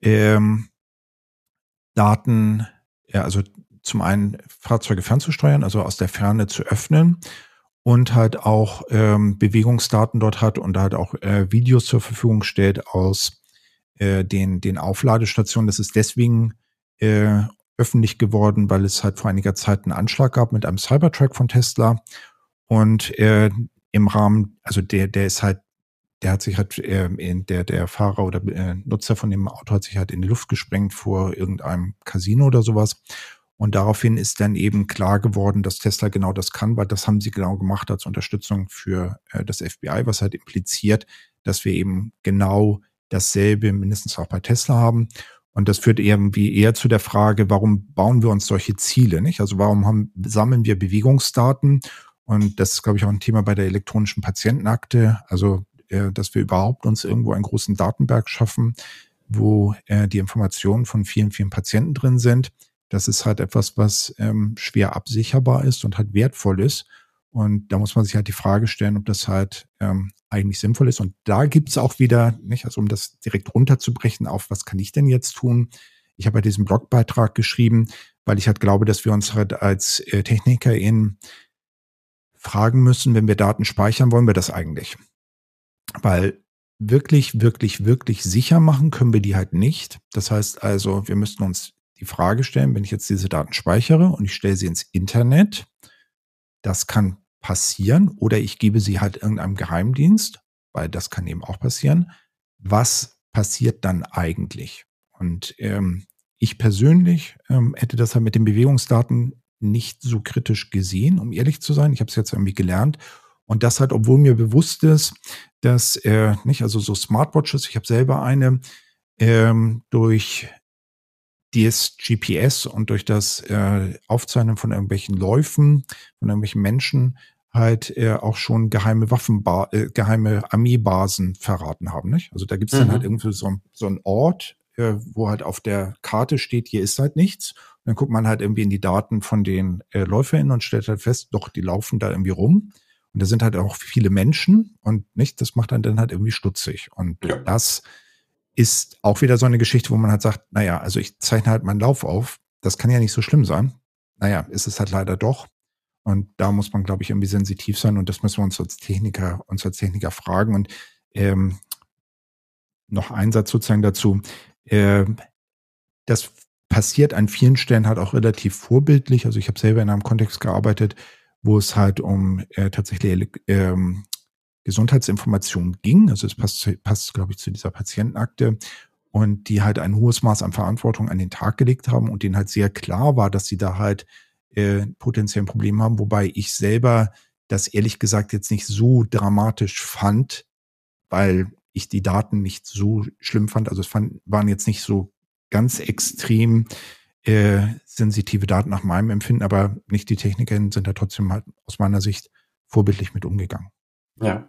Daten, ja, also zum einen Fahrzeuge fernzusteuern, also aus der Ferne zu öffnen und halt auch Bewegungsdaten dort hat und halt auch Videos zur Verfügung stellt aus den Aufladestationen. Das ist deswegen öffentlich geworden, weil es halt vor einiger Zeit einen Anschlag gab mit einem Cybertruck von Tesla. Und im Rahmen, also der ist halt, der hat sich halt, der Fahrer oder Nutzer von dem Auto hat sich halt in die Luft gesprengt vor irgendeinem Casino oder sowas. Und daraufhin ist dann eben klar geworden, dass Tesla genau das kann, weil das haben sie genau gemacht als Unterstützung für das FBI, was halt impliziert, dass wir eben genau dasselbe mindestens auch bei Tesla haben. Und das führt irgendwie eher zu der Frage, warum bauen wir uns solche Ziele, nicht? Also warum sammeln wir Bewegungsdaten? Und das ist, glaube ich, auch ein Thema bei der elektronischen Patientenakte. Also, dass wir überhaupt uns irgendwo einen großen Datenberg schaffen, wo die Informationen von vielen, vielen Patienten drin sind. Das ist halt etwas, was schwer absicherbar ist und halt wertvoll ist. Und da muss man sich halt die Frage stellen, ob das halt eigentlich sinnvoll ist. Und da gibt's auch wieder, nicht, also um das direkt runterzubrechen, auf was kann ich denn jetzt tun? Ich habe halt diesen Blogbeitrag geschrieben, weil ich halt glaube, dass wir uns halt als TechnikerInnen fragen müssen, wenn wir Daten speichern, wollen wir das eigentlich? Weil wirklich, wirklich, wirklich sicher machen können wir die halt nicht. Das heißt also, wir müssten uns die Frage stellen, wenn ich jetzt diese Daten speichere und ich stelle sie ins Internet, das kann passieren, oder ich gebe sie halt irgendeinem Geheimdienst, weil das kann eben auch passieren. Was passiert dann eigentlich? Und ich persönlich hätte das halt mit den Bewegungsdaten nicht so kritisch gesehen, um ehrlich zu sein. Ich habe es jetzt irgendwie gelernt. Und das halt, obwohl mir bewusst ist, dass nicht, also so Smartwatches, ich habe selber eine, durch das GPS und durch das Aufzeichnen von irgendwelchen Läufen, von irgendwelchen Menschen halt auch schon geheime geheime Armeebasen verraten haben, nicht? Also da gibt's dann halt irgendwie so einen Ort, wo halt auf der Karte steht, hier ist halt nichts. Und dann guckt man halt irgendwie in die Daten von den LäuferInnen und stellt halt fest, doch, die laufen da irgendwie rum. Und da sind halt auch viele Menschen und nicht, das macht dann halt irgendwie stutzig. Und das ist auch wieder so eine Geschichte, wo man halt sagt, naja, also ich zeichne halt meinen Lauf auf. Das kann ja nicht so schlimm sein. Naja, ist es halt leider doch. Und da muss man, glaube ich, irgendwie sensitiv sein. Und das müssen wir uns als Techniker fragen. Und noch ein Satz sozusagen dazu. Das passiert an vielen Stellen halt auch relativ vorbildlich. Also ich habe selber in einem Kontext gearbeitet, wo es halt um tatsächlich Gesundheitsinformationen ging. Also es passt, glaube ich, zu dieser Patientenakte. Und die halt ein hohes Maß an Verantwortung an den Tag gelegt haben und denen halt sehr klar war, dass sie da halt potenziell ein Problem haben. Wobei ich selber das ehrlich gesagt jetzt nicht so dramatisch fand, weil ich die Daten nicht so schlimm fand. Also waren jetzt nicht so ganz extrem sensitive Daten nach meinem Empfinden, aber nicht die TechnikerInnen sind da trotzdem halt aus meiner Sicht vorbildlich mit umgegangen. Ja.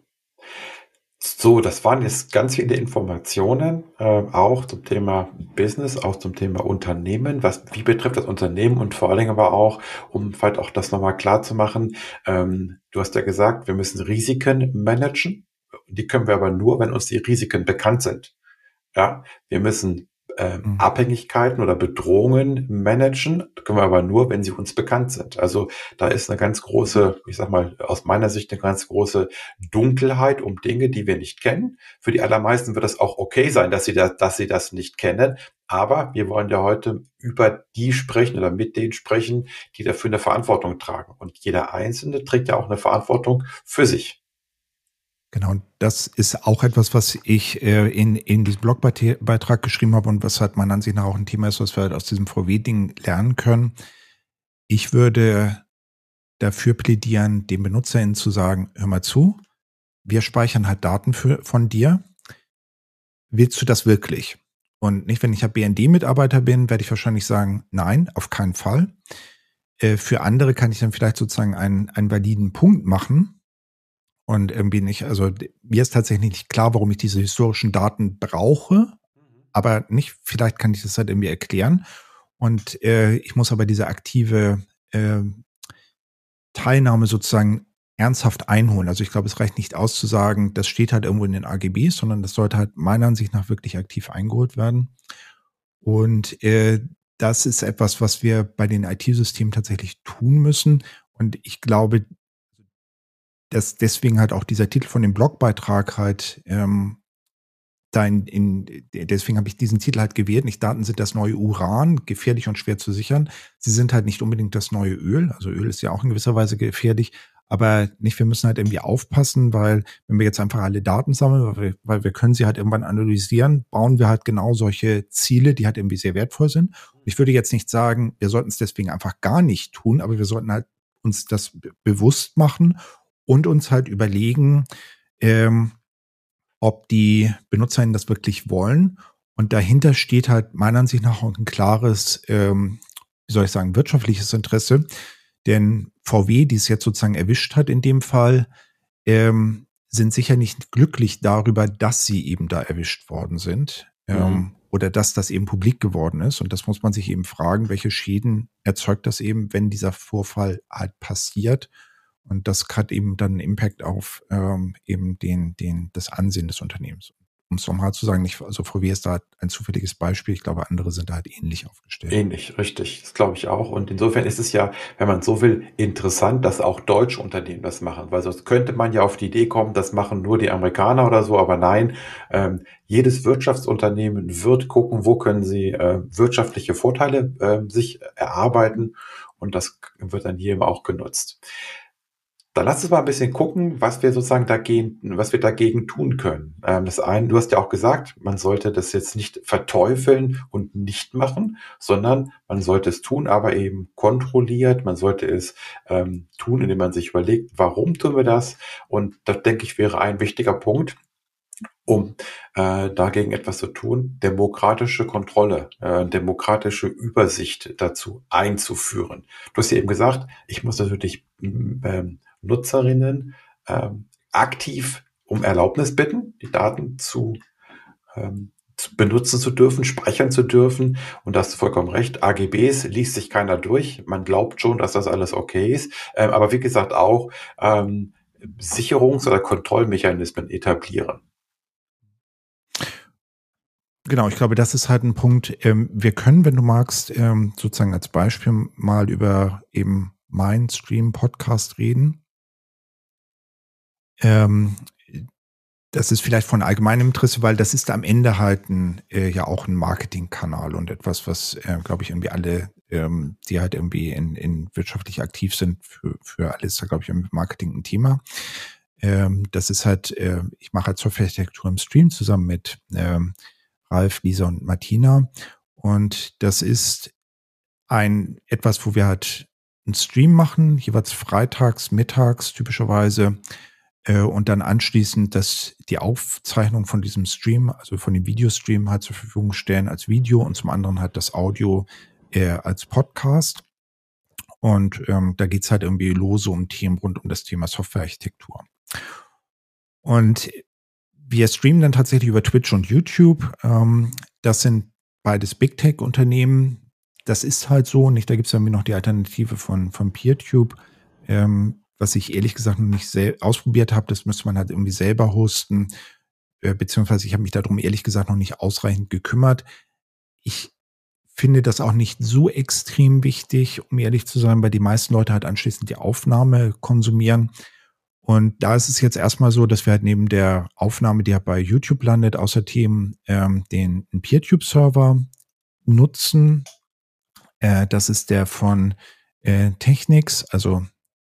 So, das waren jetzt ganz viele Informationen, auch zum Thema Business, auch zum Thema Unternehmen. Wie betrifft das Unternehmen und vor allen Dingen aber auch, um vielleicht auch das nochmal klar zu machen, du hast ja gesagt, wir müssen Risiken managen. Die können wir aber nur, wenn uns die Risiken bekannt sind. Ja, wir müssen Abhängigkeiten oder Bedrohungen managen, können wir aber nur, wenn sie uns bekannt sind. Also da ist eine ganz große, ich sag mal, aus meiner Sicht eine ganz große Dunkelheit um Dinge, die wir nicht kennen. Für die allermeisten wird es auch okay sein, dass sie das nicht kennen. Aber wir wollen ja heute über die sprechen oder mit denen sprechen, die dafür eine Verantwortung tragen. Und jeder Einzelne trägt ja auch eine Verantwortung für sich. Genau, und das ist auch etwas, was ich in diesem Blogbeitrag geschrieben habe und was halt meiner Ansicht nach auch ein Thema ist, was wir halt aus diesem VW-Ding lernen können. Ich würde dafür plädieren, den BenutzerInnen zu sagen, hör mal zu, wir speichern halt Daten von dir. Willst du das wirklich? Und nicht, wenn ich ja BND-Mitarbeiter bin, werde ich wahrscheinlich sagen, nein, auf keinen Fall. Für andere kann ich dann vielleicht sozusagen einen validen Punkt machen. Und irgendwie nicht, also mir ist tatsächlich nicht klar, warum ich diese historischen Daten brauche, aber nicht, vielleicht kann ich das halt irgendwie erklären. Und ich muss aber diese aktive Teilnahme sozusagen ernsthaft einholen. Also ich glaube, es reicht nicht aus zu sagen, das steht halt irgendwo in den AGBs, sondern das sollte halt meiner Ansicht nach wirklich aktiv eingeholt werden. Und das ist etwas, was wir bei den IT-Systemen tatsächlich tun müssen. Und ich glaube, dass deswegen halt auch dieser Titel von dem Blogbeitrag halt deswegen habe ich diesen Titel halt gewählt. Nicht Daten sind das neue Uran, gefährlich und schwer zu sichern. Sie sind halt nicht unbedingt das neue Öl. Also Öl ist ja auch in gewisser Weise gefährlich. Aber nicht, wir müssen halt irgendwie aufpassen, weil wenn wir jetzt einfach alle Daten sammeln, weil wir können sie halt irgendwann analysieren, bauen wir halt genau solche Ziele, die halt irgendwie sehr wertvoll sind. Und ich würde jetzt nicht sagen, wir sollten es deswegen einfach gar nicht tun, aber wir sollten halt uns das bewusst machen und uns halt überlegen, ob die BenutzerInnen das wirklich wollen. Und dahinter steht halt meiner Ansicht nach auch ein klares, wie soll ich sagen, wirtschaftliches Interesse. Denn VW, die es jetzt sozusagen erwischt hat in dem Fall, sind sicher nicht glücklich darüber, dass sie eben da erwischt worden sind. Oder dass das eben publik geworden ist. Und das muss man sich eben fragen, welche Schäden erzeugt das eben, wenn dieser Vorfall halt passiert. Und das hat eben dann einen Impact auf eben das Ansehen des Unternehmens. Um es nochmal zu sagen, also VW ist da ein zufälliges Beispiel. Ich glaube, andere sind da halt ähnlich aufgestellt. Ähnlich, richtig. Das glaube ich auch. Und insofern ist es ja, wenn man so will, interessant, dass auch deutsche Unternehmen das machen. Weil sonst könnte man ja auf die Idee kommen, das machen nur die Amerikaner oder so. Aber nein, jedes Wirtschaftsunternehmen wird gucken, wo können sie wirtschaftliche Vorteile sich erarbeiten. Und das wird dann hier eben auch genutzt. Dann lass uns mal ein bisschen gucken, was wir sozusagen dagegen tun können. Das eine, du hast ja auch gesagt, man sollte das jetzt nicht verteufeln und nicht machen, sondern man sollte es tun, aber eben kontrolliert. Man sollte es tun, indem man sich überlegt, warum tun wir das? Und das, denke ich, wäre ein wichtiger Punkt, um dagegen etwas zu tun, demokratische Kontrolle, demokratische Übersicht dazu einzuführen. Du hast ja eben gesagt, ich muss natürlich Nutzerinnen aktiv um Erlaubnis bitten, die Daten zu benutzen zu dürfen, speichern zu dürfen. Und da hast du vollkommen recht. AGBs liest sich keiner durch. Man glaubt schon, dass das alles okay ist. Aber wie gesagt auch Sicherungs- oder Kontrollmechanismen etablieren. Genau, ich glaube, das ist halt ein Punkt. Wir können, wenn du magst, sozusagen als Beispiel mal über eben meinen Stream-Podcast reden. Das ist vielleicht von allgemeinem Interesse, weil das ist am Ende halt ja auch ein Marketingkanal und etwas, was, glaube ich, irgendwie alle, die halt irgendwie in wirtschaftlich aktiv sind, für alle ist da, glaube ich, im Marketing ein Thema. Das ist halt, ich mache halt Softwarearchitektur im Stream zusammen mit Ralf, Lisa und Martina. Und das ist etwas, wo wir halt einen Stream machen, jeweils freitags, mittags typischerweise. Und dann anschließend die Aufzeichnung von diesem Stream, also von dem Videostream halt zur Verfügung stellen als Video und zum anderen halt das Audio als Podcast. Und da geht's halt irgendwie lose um Themen rund um das Thema Softwarearchitektur. Und wir streamen dann tatsächlich über Twitch und YouTube. Das sind beides Big Tech-Unternehmen. Das ist halt so. Nicht, da gibt's ja irgendwie noch die Alternative von PeerTube. Was ich ehrlich gesagt noch nicht ausprobiert habe, das müsste man halt irgendwie selber hosten, beziehungsweise ich habe mich darum ehrlich gesagt noch nicht ausreichend gekümmert. Ich finde das auch nicht so extrem wichtig, um ehrlich zu sein, weil die meisten Leute halt anschließend die Aufnahme konsumieren. Und da ist es jetzt erstmal so, dass wir halt neben der Aufnahme, die halt bei YouTube landet, außer Themen, den PeerTube-Server nutzen. Das ist der von Technics, also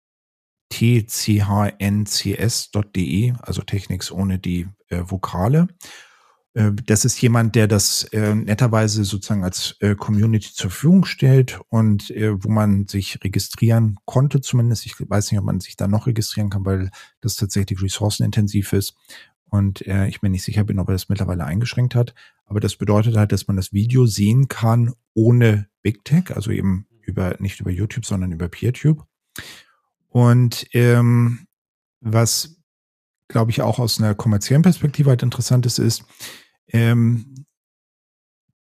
tchncs.de, also Technics ohne die Vokale. Das ist jemand, der das netterweise sozusagen als Community zur Verfügung stellt und wo man sich registrieren konnte zumindest. Ich weiß nicht, ob man sich da noch registrieren kann, weil das tatsächlich ressourcenintensiv ist. Und ich mir nicht sicher bin, ob er das mittlerweile eingeschränkt hat. Aber das bedeutet halt, dass man das Video sehen kann ohne Big Tech, also eben nicht über YouTube, sondern über PeerTube. Und was, glaube ich, auch aus einer kommerziellen Perspektive halt interessant ist,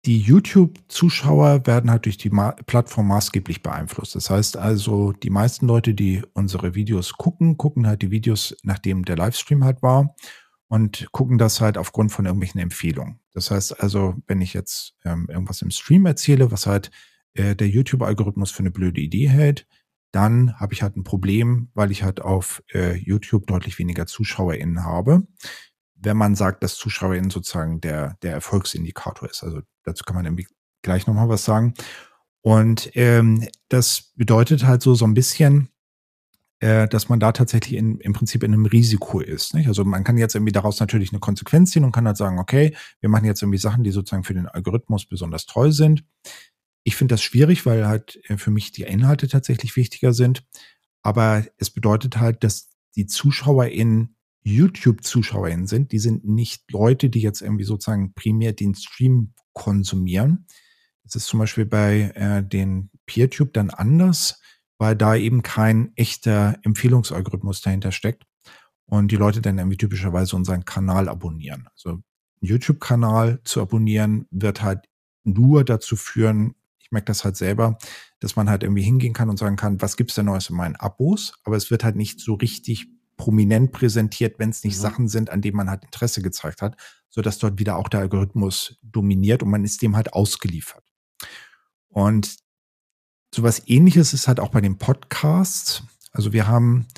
die YouTube-Zuschauer werden halt durch die Plattform maßgeblich beeinflusst. Das heißt also, die meisten Leute, die unsere Videos gucken halt die Videos, nachdem der Livestream halt war und gucken das halt aufgrund von irgendwelchen Empfehlungen. Das heißt also, wenn ich jetzt irgendwas im Stream erzähle, was halt der YouTube-Algorithmus für eine blöde Idee hält, dann habe ich halt ein Problem, weil ich halt auf YouTube deutlich weniger ZuschauerInnen habe. Wenn man sagt, dass ZuschauerInnen sozusagen der Erfolgsindikator ist. Also dazu kann man irgendwie gleich nochmal was sagen. Und das bedeutet halt so ein bisschen, dass man da tatsächlich im Prinzip in einem Risiko ist. Nicht? Also man kann jetzt irgendwie daraus natürlich eine Konsequenz ziehen und kann halt sagen, okay, wir machen jetzt irgendwie Sachen, die sozusagen für den Algorithmus besonders toll sind. Ich finde das schwierig, weil halt für mich die Inhalte tatsächlich wichtiger sind. Aber es bedeutet halt, dass die ZuschauerInnen YouTube-ZuschauerInnen sind. Die sind nicht Leute, die jetzt irgendwie sozusagen primär den Stream konsumieren. Das ist zum Beispiel bei den PeerTube dann anders, weil da eben kein echter Empfehlungsalgorithmus dahinter steckt und die Leute dann irgendwie typischerweise unseren Kanal abonnieren. Also einen YouTube-Kanal zu abonnieren wird halt nur dazu führen, ich merke das halt selber, dass man halt irgendwie hingehen kann und sagen kann, was gibt's denn Neues in meinen Abos? Aber es wird halt nicht so richtig prominent präsentiert, wenn es nicht Sachen sind, an denen man halt Interesse gezeigt hat, sodass dort wieder auch der Algorithmus dominiert und man ist dem halt ausgeliefert. Und sowas Ähnliches ist halt auch bei den Podcasts. Also wir haben,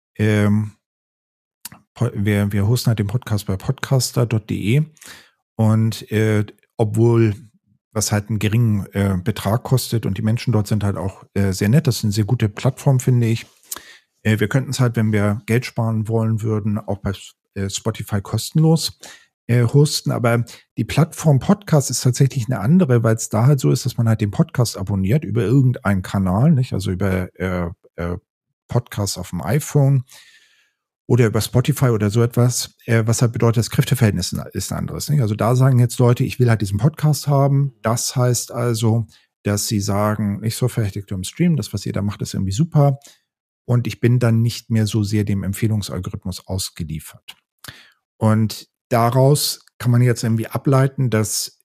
wir hosten halt den Podcast bei podcaster.de und obwohl was halt einen geringen Betrag kostet und die Menschen dort sind halt auch sehr nett. Das ist eine sehr gute Plattform, finde ich. Wir könnten es halt, wenn wir Geld sparen wollen würden, auch bei Spotify kostenlos hosten. Aber die Plattform Podcast ist tatsächlich eine andere, weil es da halt so ist, dass man halt den Podcast abonniert über irgendeinen Kanal, nicht? Also über Podcasts auf dem iPhone oder über Spotify oder so etwas, was halt bedeutet, das Kräfteverhältnis ist ein anderes. Nicht? Also da sagen jetzt Leute, ich will halt diesen Podcast haben. Das heißt also, dass sie sagen, ich so verhechtigt im Stream, das, was ihr da macht, ist irgendwie super. Und ich bin dann nicht mehr so sehr dem Empfehlungsalgorithmus ausgeliefert. Und daraus kann man jetzt irgendwie ableiten, dass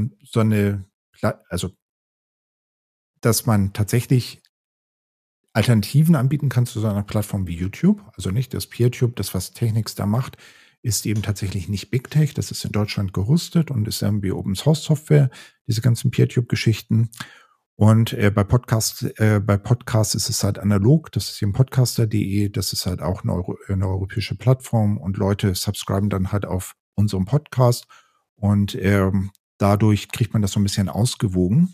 dass man tatsächlich Alternativen anbieten kann zu so einer Plattform wie YouTube. Also nicht das PeerTube, das, was Technics da macht, ist eben tatsächlich nicht Big Tech. Das ist in Deutschland gehostet und ist irgendwie Open Source Software, diese ganzen PeerTube-Geschichten. Und bei Podcasts ist es halt analog. Das ist eben podcaster.de. Das ist halt auch eine europäische Plattform und Leute subscriben dann halt auf unserem Podcast und dadurch kriegt man das so ein bisschen ausgewogen.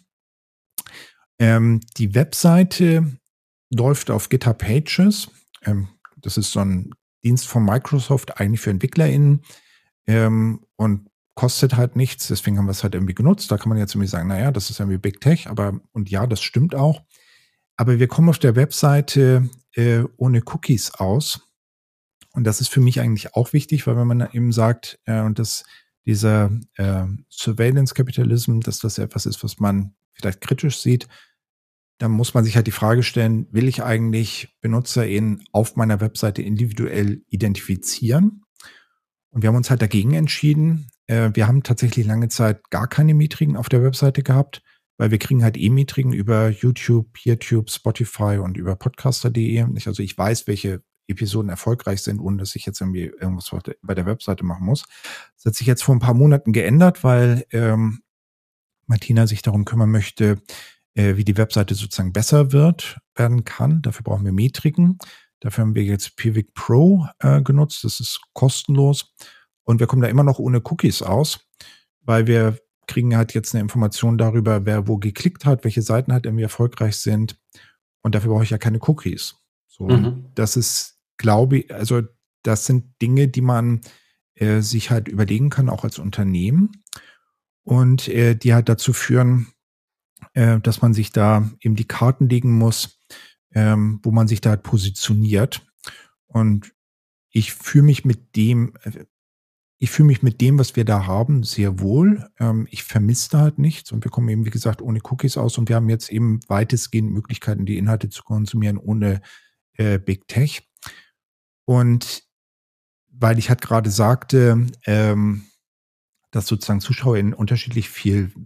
Die Webseite läuft auf GitHub Pages. Das ist so ein Dienst von Microsoft, eigentlich für EntwicklerInnen und kostet halt nichts. Deswegen haben wir es halt irgendwie genutzt. Da kann man jetzt irgendwie sagen, naja, das ist irgendwie Big Tech, und ja, das stimmt auch. Aber wir kommen auf der Webseite ohne Cookies aus. Und das ist für mich eigentlich auch wichtig, weil wenn man eben sagt, dass dieser Surveillance Capitalism, dass das etwas ist, was man vielleicht kritisch sieht, dann muss man sich halt die Frage stellen, will ich eigentlich BenutzerInnen auf meiner Webseite individuell identifizieren? Und wir haben uns halt dagegen entschieden. Wir haben tatsächlich lange Zeit gar keine Metriken auf der Webseite gehabt, weil wir kriegen halt Metriken über YouTube, PeerTube, Spotify und über podcaster.de. Also ich weiß, welche Episoden erfolgreich sind, ohne dass ich jetzt irgendwie irgendwas bei der Webseite machen muss. Das hat sich jetzt vor ein paar Monaten geändert, weil Martina sich darum kümmern möchte, wie die Webseite sozusagen besser werden kann. Dafür brauchen wir Metriken. Dafür haben wir jetzt Pivik Pro genutzt. Das ist kostenlos. Und wir kommen da immer noch ohne Cookies aus, weil wir kriegen halt jetzt eine Information darüber, wer wo geklickt hat, welche Seiten halt irgendwie erfolgreich sind. Und dafür brauche ich ja keine Cookies. So, das ist, glaube ich, also das sind Dinge, die man sich halt überlegen kann, auch als Unternehmen. Und die halt dazu führen, dass man sich da eben die Karten legen muss, wo man sich da halt positioniert. Und ich fühle mich mit dem, was wir da haben, sehr wohl. Ich vermisse da halt nichts und wir kommen eben, wie gesagt, ohne Cookies aus und wir haben jetzt eben weitestgehend Möglichkeiten, die Inhalte zu konsumieren ohne Big Tech. Und weil ich halt gerade sagte, dass sozusagen ZuschauerInnen unterschiedlich viel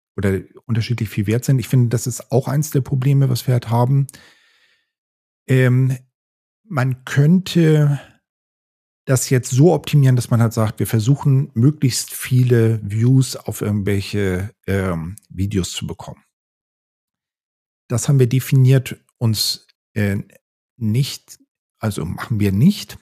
oder unterschiedlich viel wert sind. Ich finde, das ist auch eins der Probleme, was wir halt haben. Man könnte das jetzt so optimieren, dass man halt sagt, wir versuchen, möglichst viele Views auf irgendwelche Videos zu bekommen. Das haben wir definiert uns nicht, also machen wir nicht.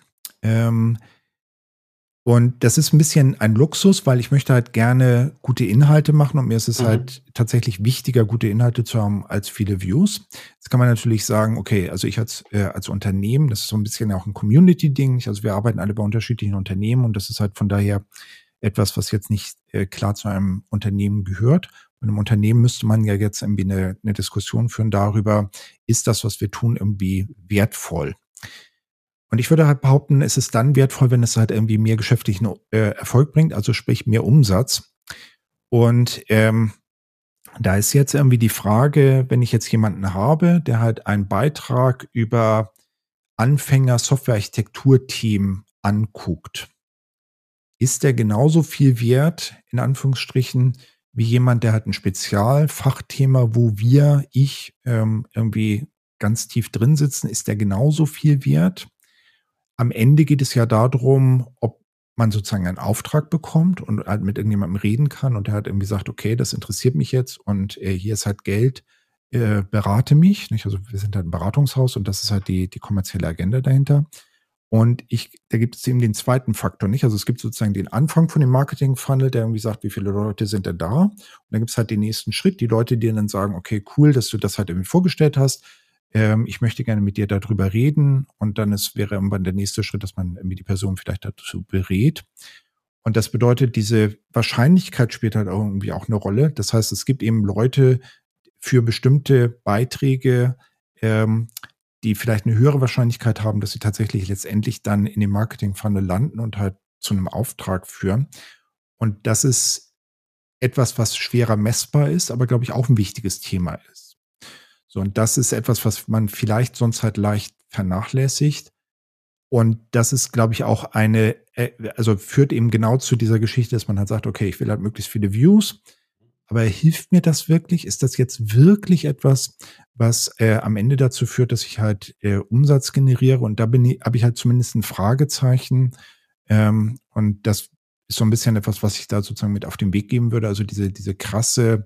Und das ist ein bisschen ein Luxus, weil ich möchte halt gerne gute Inhalte machen und mir ist es halt tatsächlich wichtiger, gute Inhalte zu haben als viele Views. Jetzt kann man natürlich sagen, okay, also ich als Unternehmen, das ist so ein bisschen auch ein Community-Ding. Also wir arbeiten alle bei unterschiedlichen Unternehmen und das ist halt von daher etwas, was jetzt nicht klar zu einem Unternehmen gehört. Bei einem Unternehmen müsste man ja jetzt irgendwie eine Diskussion führen darüber, ist das, was wir tun, irgendwie wertvoll? Und ich würde halt behaupten, es ist dann wertvoll, wenn es halt irgendwie mehr geschäftlichen Erfolg bringt, also sprich mehr Umsatz. Und da ist jetzt irgendwie die Frage, wenn ich jetzt jemanden habe, der halt einen Beitrag über Anfänger-Software-Architektur-Team anguckt, ist der genauso viel wert, in Anführungsstrichen, wie jemand, der halt ein Spezialfachthema, wo ich irgendwie ganz tief drin sitzen, ist der genauso viel wert? Am Ende geht es ja darum, ob man sozusagen einen Auftrag bekommt und halt mit irgendjemandem reden kann und der hat irgendwie sagt, okay, das interessiert mich jetzt und hier ist halt Geld, berate mich. Nicht? Also wir sind halt ein Beratungshaus und das ist halt die kommerzielle Agenda dahinter. Und da gibt es eben den zweiten Faktor, nicht? Also es gibt sozusagen den Anfang von dem Marketing-Funnel, der irgendwie sagt, wie viele Leute sind denn da? Und dann gibt es halt den nächsten Schritt, die Leute, die dann sagen, okay, cool, dass du das halt irgendwie vorgestellt hast. Ich möchte gerne mit dir darüber reden. Und dann wäre irgendwann der nächste Schritt, dass man irgendwie die Person vielleicht dazu berät. Und das bedeutet, diese Wahrscheinlichkeit spielt halt auch irgendwie auch eine Rolle. Das heißt, es gibt eben Leute für bestimmte Beiträge, die vielleicht eine höhere Wahrscheinlichkeit haben, dass sie tatsächlich letztendlich dann in dem Marketing-Funnel landen und halt zu einem Auftrag führen. Und das ist etwas, was schwerer messbar ist, aber glaube ich auch ein wichtiges Thema ist. So, und das ist etwas, was man vielleicht sonst halt leicht vernachlässigt. Und das ist, glaube ich, auch also führt eben genau zu dieser Geschichte, dass man halt sagt, okay, ich will halt möglichst viele Views. Aber hilft mir das wirklich? Ist das jetzt wirklich etwas, was am Ende dazu führt, dass ich halt Umsatz generiere? Und da habe ich halt zumindest ein Fragezeichen. Und das ist so ein bisschen etwas, was ich da sozusagen mit auf den Weg geben würde. Also diese krasse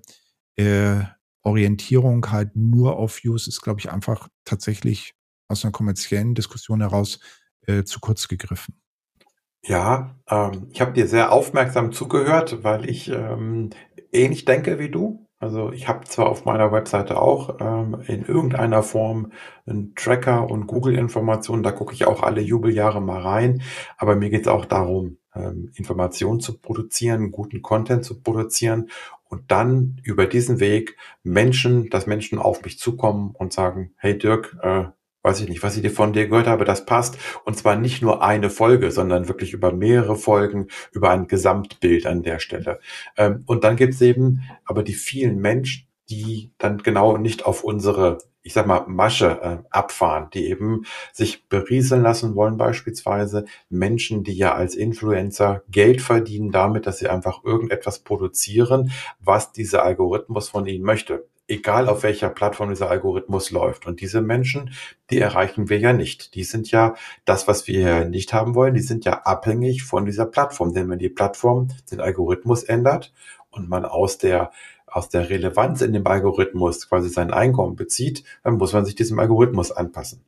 Orientierung halt nur auf Views ist, glaube ich, einfach tatsächlich aus einer kommerziellen Diskussion heraus zu kurz gegriffen. Ja, ich habe dir sehr aufmerksam zugehört, weil ich ähnlich denke wie du. Also ich habe zwar auf meiner Webseite auch in irgendeiner Form einen Tracker und Google-Informationen, da gucke ich auch alle Jubeljahre mal rein, aber mir geht es auch darum, Informationen zu produzieren, guten Content zu produzieren und dann über diesen Weg dass Menschen auf mich zukommen und sagen, hey Dirk, weiß ich nicht, was ich von dir gehört habe, das passt. Und zwar nicht nur eine Folge, sondern wirklich über mehrere Folgen, über ein Gesamtbild an der Stelle. Und dann gibt's eben aber die vielen Menschen, die dann genau nicht auf unsere, ich sag mal, Masche abfahren, die eben sich berieseln lassen wollen, beispielsweise Menschen, die ja als Influencer Geld verdienen damit, dass sie einfach irgendetwas produzieren, was dieser Algorithmus von ihnen möchte. Egal auf welcher Plattform dieser Algorithmus läuft. Und diese Menschen, die erreichen wir ja nicht. Die sind ja das, was wir ja nicht haben wollen, die sind ja abhängig von dieser Plattform. Denn wenn die Plattform den Algorithmus ändert und man aus der Relevanz in dem Algorithmus quasi sein Einkommen bezieht, dann muss man sich diesem Algorithmus anpassen.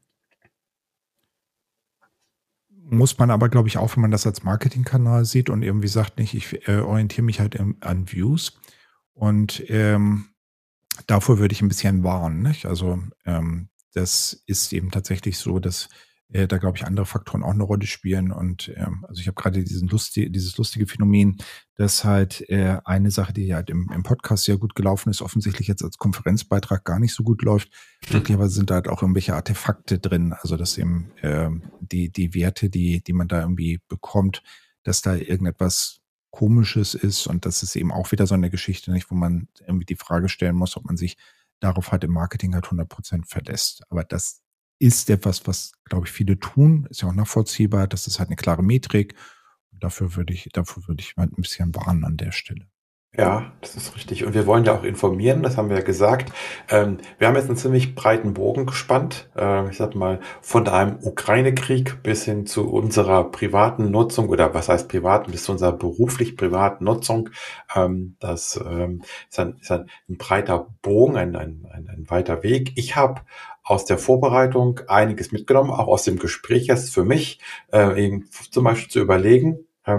Muss man aber, glaube ich, auch, wenn man das als Marketingkanal sieht und irgendwie sagt, nicht, ich orientiere mich halt an Views. Und davor würde ich ein bisschen warnen. Nicht? Also das ist eben tatsächlich so, dass da, glaube ich, andere Faktoren auch eine Rolle spielen. Und also ich habe gerade dieses lustige Phänomen, dass halt eine Sache, die halt im Podcast sehr gut gelaufen ist, offensichtlich jetzt als Konferenzbeitrag gar nicht so gut läuft. Möglicherweise sind da halt auch irgendwelche Artefakte drin, also dass eben die Werte, die man da irgendwie bekommt, dass da irgendetwas Komisches ist und das ist eben auch wieder so eine Geschichte, nicht, wo man irgendwie die Frage stellen muss, ob man sich darauf halt im Marketing halt 100% verlässt. Aber das ist etwas, was, glaube ich, viele tun, ist ja auch nachvollziehbar, das ist halt eine klare Metrik. Und davor würde ich halt ein bisschen warnen an der Stelle. Ja, das ist richtig. Und wir wollen ja auch informieren, das haben wir ja gesagt. Wir haben jetzt einen ziemlich breiten Bogen gespannt. Ich sag mal, von einem Ukraine-Krieg bis hin zu unserer privaten Nutzung oder was heißt privaten, bis zu unserer beruflich privaten Nutzung. Das ist ein breiter Bogen, ein weiter Weg. Ich habe aus der Vorbereitung einiges mitgenommen, auch aus dem Gespräch jetzt für mich, eben zum Beispiel zu überlegen.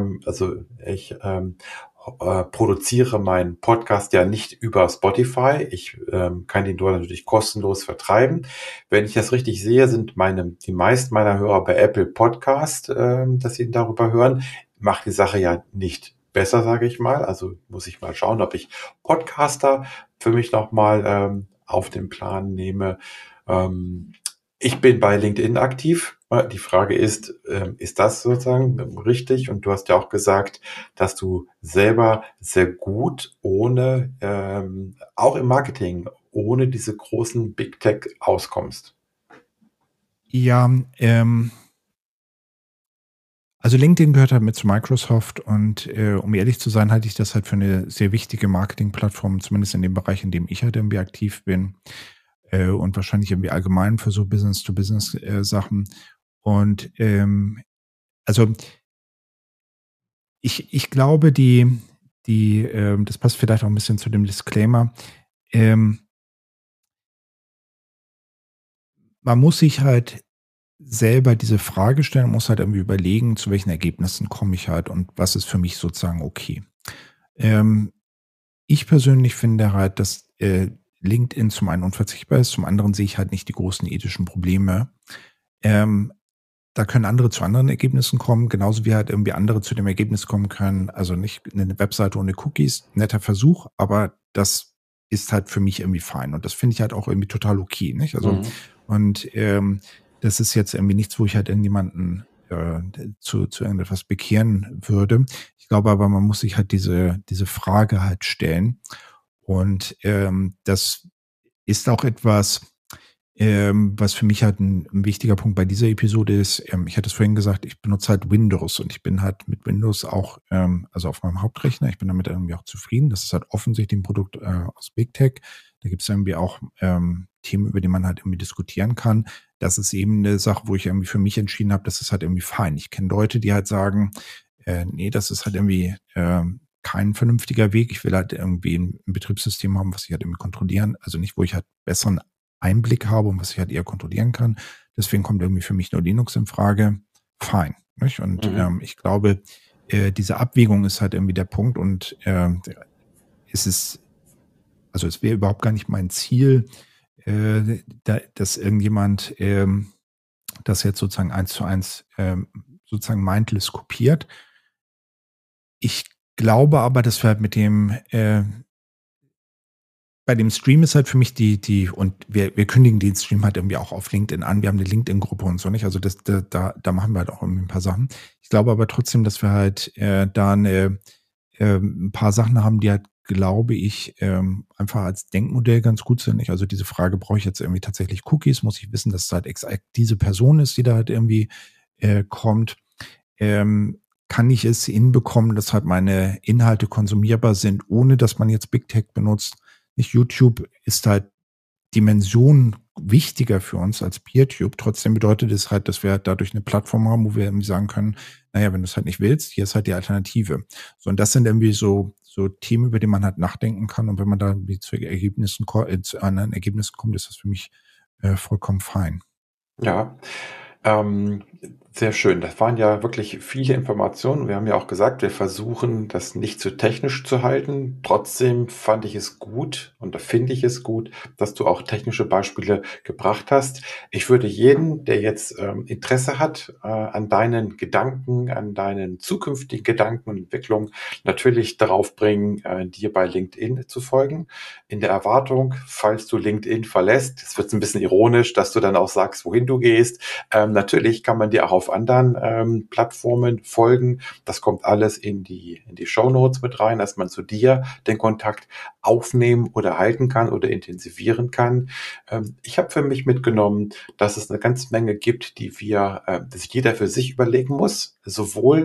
Ich produziere meinen Podcast ja nicht über Spotify. Ich kann den dort natürlich kostenlos vertreiben. Wenn ich das richtig sehe, sind die meisten meiner Hörer bei Apple Podcast, dass sie ihn darüber hören. Macht die Sache ja nicht besser, sage ich mal. Also muss ich mal schauen, ob ich Podcaster für mich nochmal auf den Plan nehme. Ähm, Ich bin bei LinkedIn aktiv. Die Frage ist das sozusagen richtig? Und du hast ja auch gesagt, dass du selber sehr gut auch im Marketing, ohne diese großen Big Tech auskommst. Ja, also LinkedIn gehört halt mit zu Microsoft und um ehrlich zu sein, halte ich das halt für eine sehr wichtige Marketingplattform, zumindest in dem Bereich, in dem ich halt irgendwie aktiv bin und wahrscheinlich irgendwie allgemein für so Business-to-Business-Sachen. Und also ich glaube, das passt vielleicht auch ein bisschen zu dem Disclaimer. Ähm, Man muss sich halt selber diese Frage stellen, muss halt irgendwie überlegen, zu welchen Ergebnissen komme ich halt und was ist für mich sozusagen okay. Ähm, Ich persönlich finde halt, dass LinkedIn zum einen unverzichtbar ist, zum anderen sehe ich halt nicht die großen ethischen Probleme. Ähm, Da können andere zu anderen Ergebnissen kommen, genauso wie halt irgendwie andere zu dem Ergebnis kommen können. Also nicht eine Webseite ohne Cookies, netter Versuch, aber das ist halt für mich irgendwie fein. Und das finde ich halt auch irgendwie total okay, nicht? Also, Mhm. und das ist jetzt irgendwie nichts, wo ich halt irgendjemanden zu irgendetwas bekehren würde. Ich glaube aber, man muss sich halt diese Frage halt stellen. Und das ist auch etwas, was für mich halt ein wichtiger Punkt bei dieser Episode ist, ich hatte es vorhin gesagt, ich benutze halt Windows und ich bin halt mit Windows auch, also auf meinem Hauptrechner, ich bin damit irgendwie auch zufrieden. Das ist halt offensichtlich ein Produkt aus Big Tech. Da gibt es irgendwie auch Themen, über die man halt irgendwie diskutieren kann. Das ist eben eine Sache, wo ich irgendwie für mich entschieden habe, das ist halt irgendwie fein. Ich kenne Leute, die halt sagen, nee, das ist halt irgendwie kein vernünftiger Weg. Ich will halt irgendwie ein Betriebssystem haben, was ich halt irgendwie kontrollieren, also nicht, wo ich halt besseren Einblick habe und was ich halt eher kontrollieren kann. Deswegen kommt irgendwie für mich nur Linux in Frage. Fein. Nicht? Und Mhm. ich glaube, diese Abwägung ist halt irgendwie der Punkt und es ist, also es wäre überhaupt gar nicht mein Ziel, dass irgendjemand das jetzt sozusagen eins zu eins sozusagen mindless kopiert. Ich glaube aber, dass wir halt mit dem bei dem Stream ist halt für mich und wir kündigen den Stream halt irgendwie auch auf LinkedIn an. Wir haben eine LinkedIn-Gruppe und so nicht. Also da machen wir halt auch irgendwie ein paar Sachen. Ich glaube aber trotzdem, dass wir halt da ein paar Sachen haben, die halt, glaube ich, einfach als Denkmodell ganz gut sind. Nicht? Also diese Frage, brauche ich jetzt irgendwie tatsächlich Cookies? Muss ich wissen, dass es halt exakt diese Person ist, die da halt irgendwie kommt? Kann ich es hinbekommen, dass halt meine Inhalte konsumierbar sind, ohne dass man jetzt Big Tech benutzt? Nicht YouTube ist halt Dimension wichtiger für uns als PeerTube. Trotzdem bedeutet es halt, dass wir halt dadurch eine Plattform haben, wo wir irgendwie sagen können, naja, wenn du es halt nicht willst, hier ist halt die Alternative. So, und das sind irgendwie so Themen, über die man halt nachdenken kann. Und wenn man da irgendwie zu anderen Ergebnissen kommt, ist das für mich vollkommen fein. Ja, ähm, sehr schön. Das waren ja wirklich viele Informationen. Wir haben ja auch gesagt, wir versuchen, das nicht zu technisch zu halten. Trotzdem fand ich es gut und da finde ich es gut, dass du auch technische Beispiele gebracht hast. Ich würde jeden, der jetzt Interesse hat an deinen Gedanken, an deinen zukünftigen Gedanken und Entwicklungen, natürlich darauf bringen, dir bei LinkedIn zu folgen. In der Erwartung, falls du LinkedIn verlässt, es wird ein bisschen ironisch, dass du dann auch sagst, wohin du gehst. Natürlich kann man dir auch auf anderen Plattformen folgen. Das kommt alles in die Shownotes mit rein, dass man zu dir den Kontakt aufnehmen oder halten kann oder intensivieren kann. Ich habe für mich mitgenommen, dass es eine ganze Menge gibt, die sich jeder für sich überlegen muss, sowohl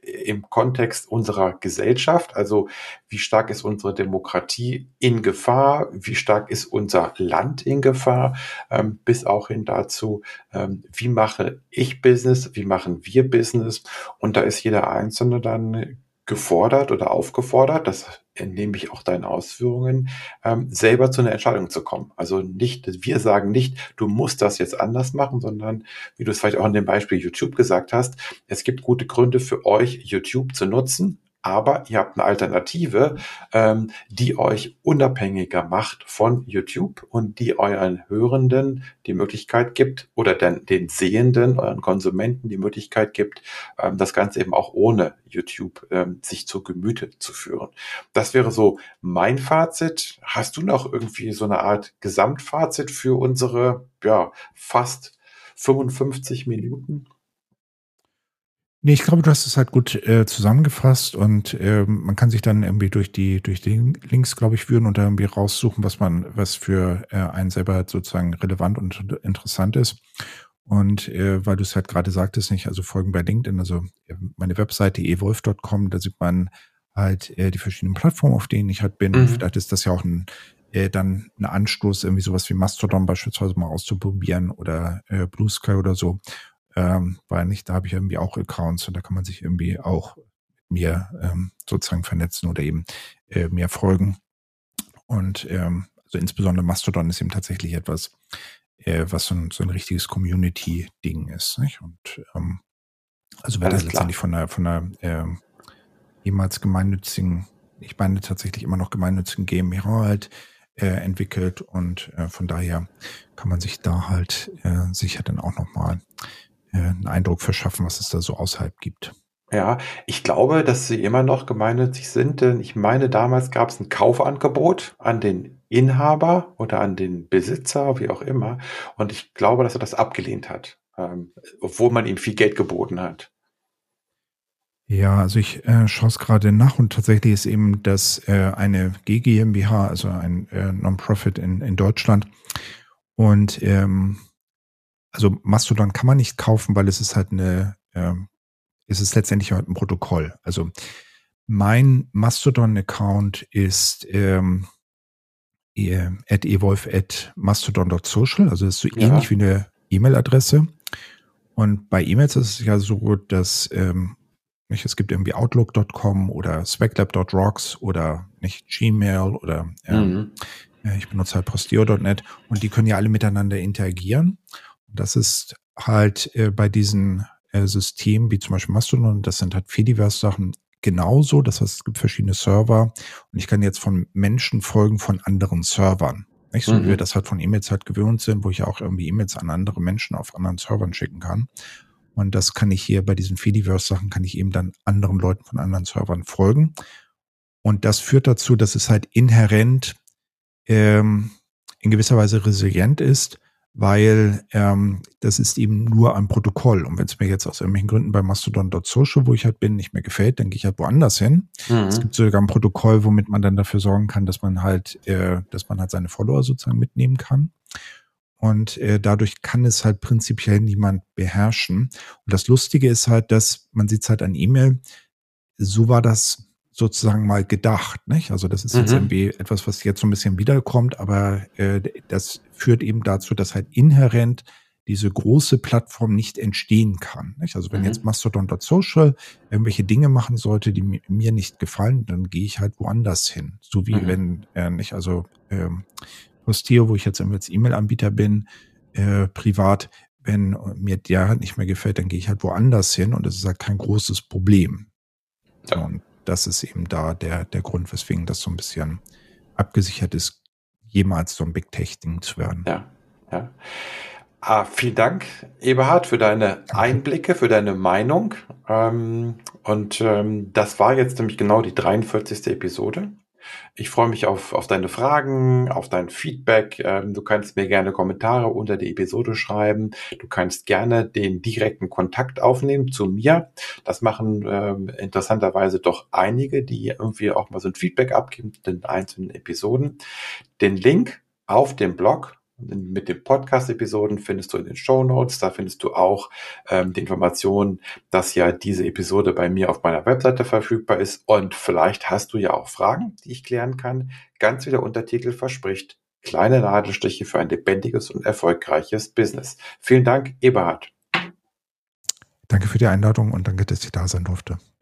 im Kontext unserer Gesellschaft. Also wie stark ist unsere Demokratie in Gefahr? Wie stark ist unser Land in Gefahr? Bis auch hin dazu, wie mache ich Business? Wie machen wir Business? Und da ist jeder Einzelne dann gefordert oder aufgefordert, das entnehme ich auch deinen Ausführungen, selber zu einer Entscheidung zu kommen. Also nicht, wir sagen nicht, du musst das jetzt anders machen, sondern, wie du es vielleicht auch in dem Beispiel YouTube gesagt hast, es gibt gute Gründe für euch, YouTube zu nutzen, aber ihr habt eine Alternative, die euch unabhängiger macht von YouTube und die euren Hörenden die Möglichkeit gibt oder den Sehenden, euren Konsumenten die Möglichkeit gibt, das Ganze eben auch ohne YouTube sich zu Gemüte zu führen. Das wäre so mein Fazit. Hast du noch irgendwie so eine Art Gesamtfazit für unsere fast 55 Minuten? Nee, ich glaube, du hast es halt gut zusammengefasst und man kann sich dann irgendwie durch die Links, glaube ich, führen und da irgendwie raussuchen, was für einen selber halt sozusagen relevant und interessant ist. Und weil du es halt gerade sagtest, nicht, also folgen bei LinkedIn, also meine Webseite ewolf.com, da sieht man halt die verschiedenen Plattformen, auf denen ich halt bin. Und Mhm. vielleicht ist das ja auch dann ein Anstoß, irgendwie sowas wie Mastodon beispielsweise mal auszuprobieren oder Blue Sky oder so. Weil nicht, da habe ich irgendwie auch Accounts und da kann man sich irgendwie auch mit mir sozusagen vernetzen oder eben mir folgen. Und also insbesondere Mastodon ist eben tatsächlich etwas, was so ein richtiges Community-Ding ist. Nicht? Und also wird das Alles klar. letztendlich von einer ehemals gemeinnützigen, ich meine tatsächlich immer noch gemeinnützigen GmbH halt entwickelt und von daher kann man sich da halt sicher dann auch nochmal einen Eindruck verschaffen, was es da so außerhalb gibt. Ja, ich glaube, dass sie immer noch gemeinnützig sind, denn ich meine, damals gab es ein Kaufangebot an den Inhaber oder an den Besitzer, wie auch immer. Und ich glaube, dass er das abgelehnt hat, obwohl man ihm viel Geld geboten hat. Ja, also ich schaue es gerade nach und tatsächlich ist eben das eine GmbH, also ein Non-Profit in Deutschland. Und also Mastodon kann man nicht kaufen, weil es ist halt es ist letztendlich halt ein Protokoll. Also mein Mastodon-Account ist @ewolf@mastodon.social, also ist so ähnlich Ja. wie eine E-Mail-Adresse. Und bei E-Mails ist es ja so, dass nicht, es gibt irgendwie Outlook.com oder Swacklab.rocks oder nicht Gmail oder Mhm. ich benutze halt Posteo.net und die können ja alle miteinander interagieren. Und das ist halt bei diesen Systemen wie zum Beispiel Mastodon, das sind halt Fediverse-Sachen genauso. Das heißt, es gibt verschiedene Server und ich kann jetzt von Menschen folgen von anderen Servern. Nicht so, wie wir Mhm. das halt von E-Mails halt gewöhnt sind, wo ich ja auch irgendwie E-Mails an andere Menschen auf anderen Servern schicken kann. Und das kann ich hier bei diesen Fediverse-Sachen, kann ich eben dann anderen Leuten von anderen Servern folgen. Und das führt dazu, dass es halt inhärent ähm, in gewisser Weise resilient ist, weil das ist eben nur ein Protokoll. Und wenn es mir jetzt aus irgendwelchen Gründen bei Mastodon.social, wo ich halt bin, nicht mehr gefällt, dann gehe ich halt woanders hin. Es Mhm. gibt sogar ein Protokoll, womit man dann dafür sorgen kann, dass man halt seine Follower sozusagen mitnehmen kann. Und dadurch kann es halt prinzipiell niemand beherrschen. Und das Lustige ist halt, dass man sieht es halt an E-Mail, so war das sozusagen mal gedacht, nicht? Also das ist jetzt Mhm. irgendwie etwas, was jetzt so ein bisschen wiederkommt, aber das führt eben dazu, dass halt inhärent diese große Plattform nicht entstehen kann. Nicht? Also wenn jetzt Mhm. Mastodon.social irgendwelche Dinge machen sollte, die mir nicht gefallen, dann gehe ich halt woanders hin. So wie Mhm. wenn nicht, also Posteo, wo ich jetzt irgendwie als E-Mail-Anbieter bin, privat, wenn mir der halt nicht mehr gefällt, dann gehe ich halt woanders hin und das ist halt kein großes Problem. So, Ja. und das ist eben da der Grund, weswegen das so ein bisschen abgesichert ist, jemals so ein Big Tech-Ding zu werden. Ja. Ja. Vielen Dank, Eberhard, für deine Danke. Einblicke, für deine Meinung. Das war jetzt nämlich genau die 43. Episode. Ich freue mich auf deine Fragen, auf dein Feedback. Du kannst mir gerne Kommentare unter die Episode schreiben. Du kannst gerne den direkten Kontakt aufnehmen zu mir. Das machen interessanterweise doch einige, die irgendwie auch mal so ein Feedback abgeben zu den einzelnen Episoden. Den Link auf dem Blog mit den Podcast-Episoden findest du in den Shownotes. Da findest du auch die Information, dass ja diese Episode bei mir auf meiner Webseite verfügbar ist. Und vielleicht hast du ja auch Fragen, die ich klären kann. Ganz wie der Untertitel verspricht, kleine Nadelstiche für ein lebendiges und erfolgreiches Business. Vielen Dank, Eberhard. Danke für die Einladung und danke, dass ich da sein durfte.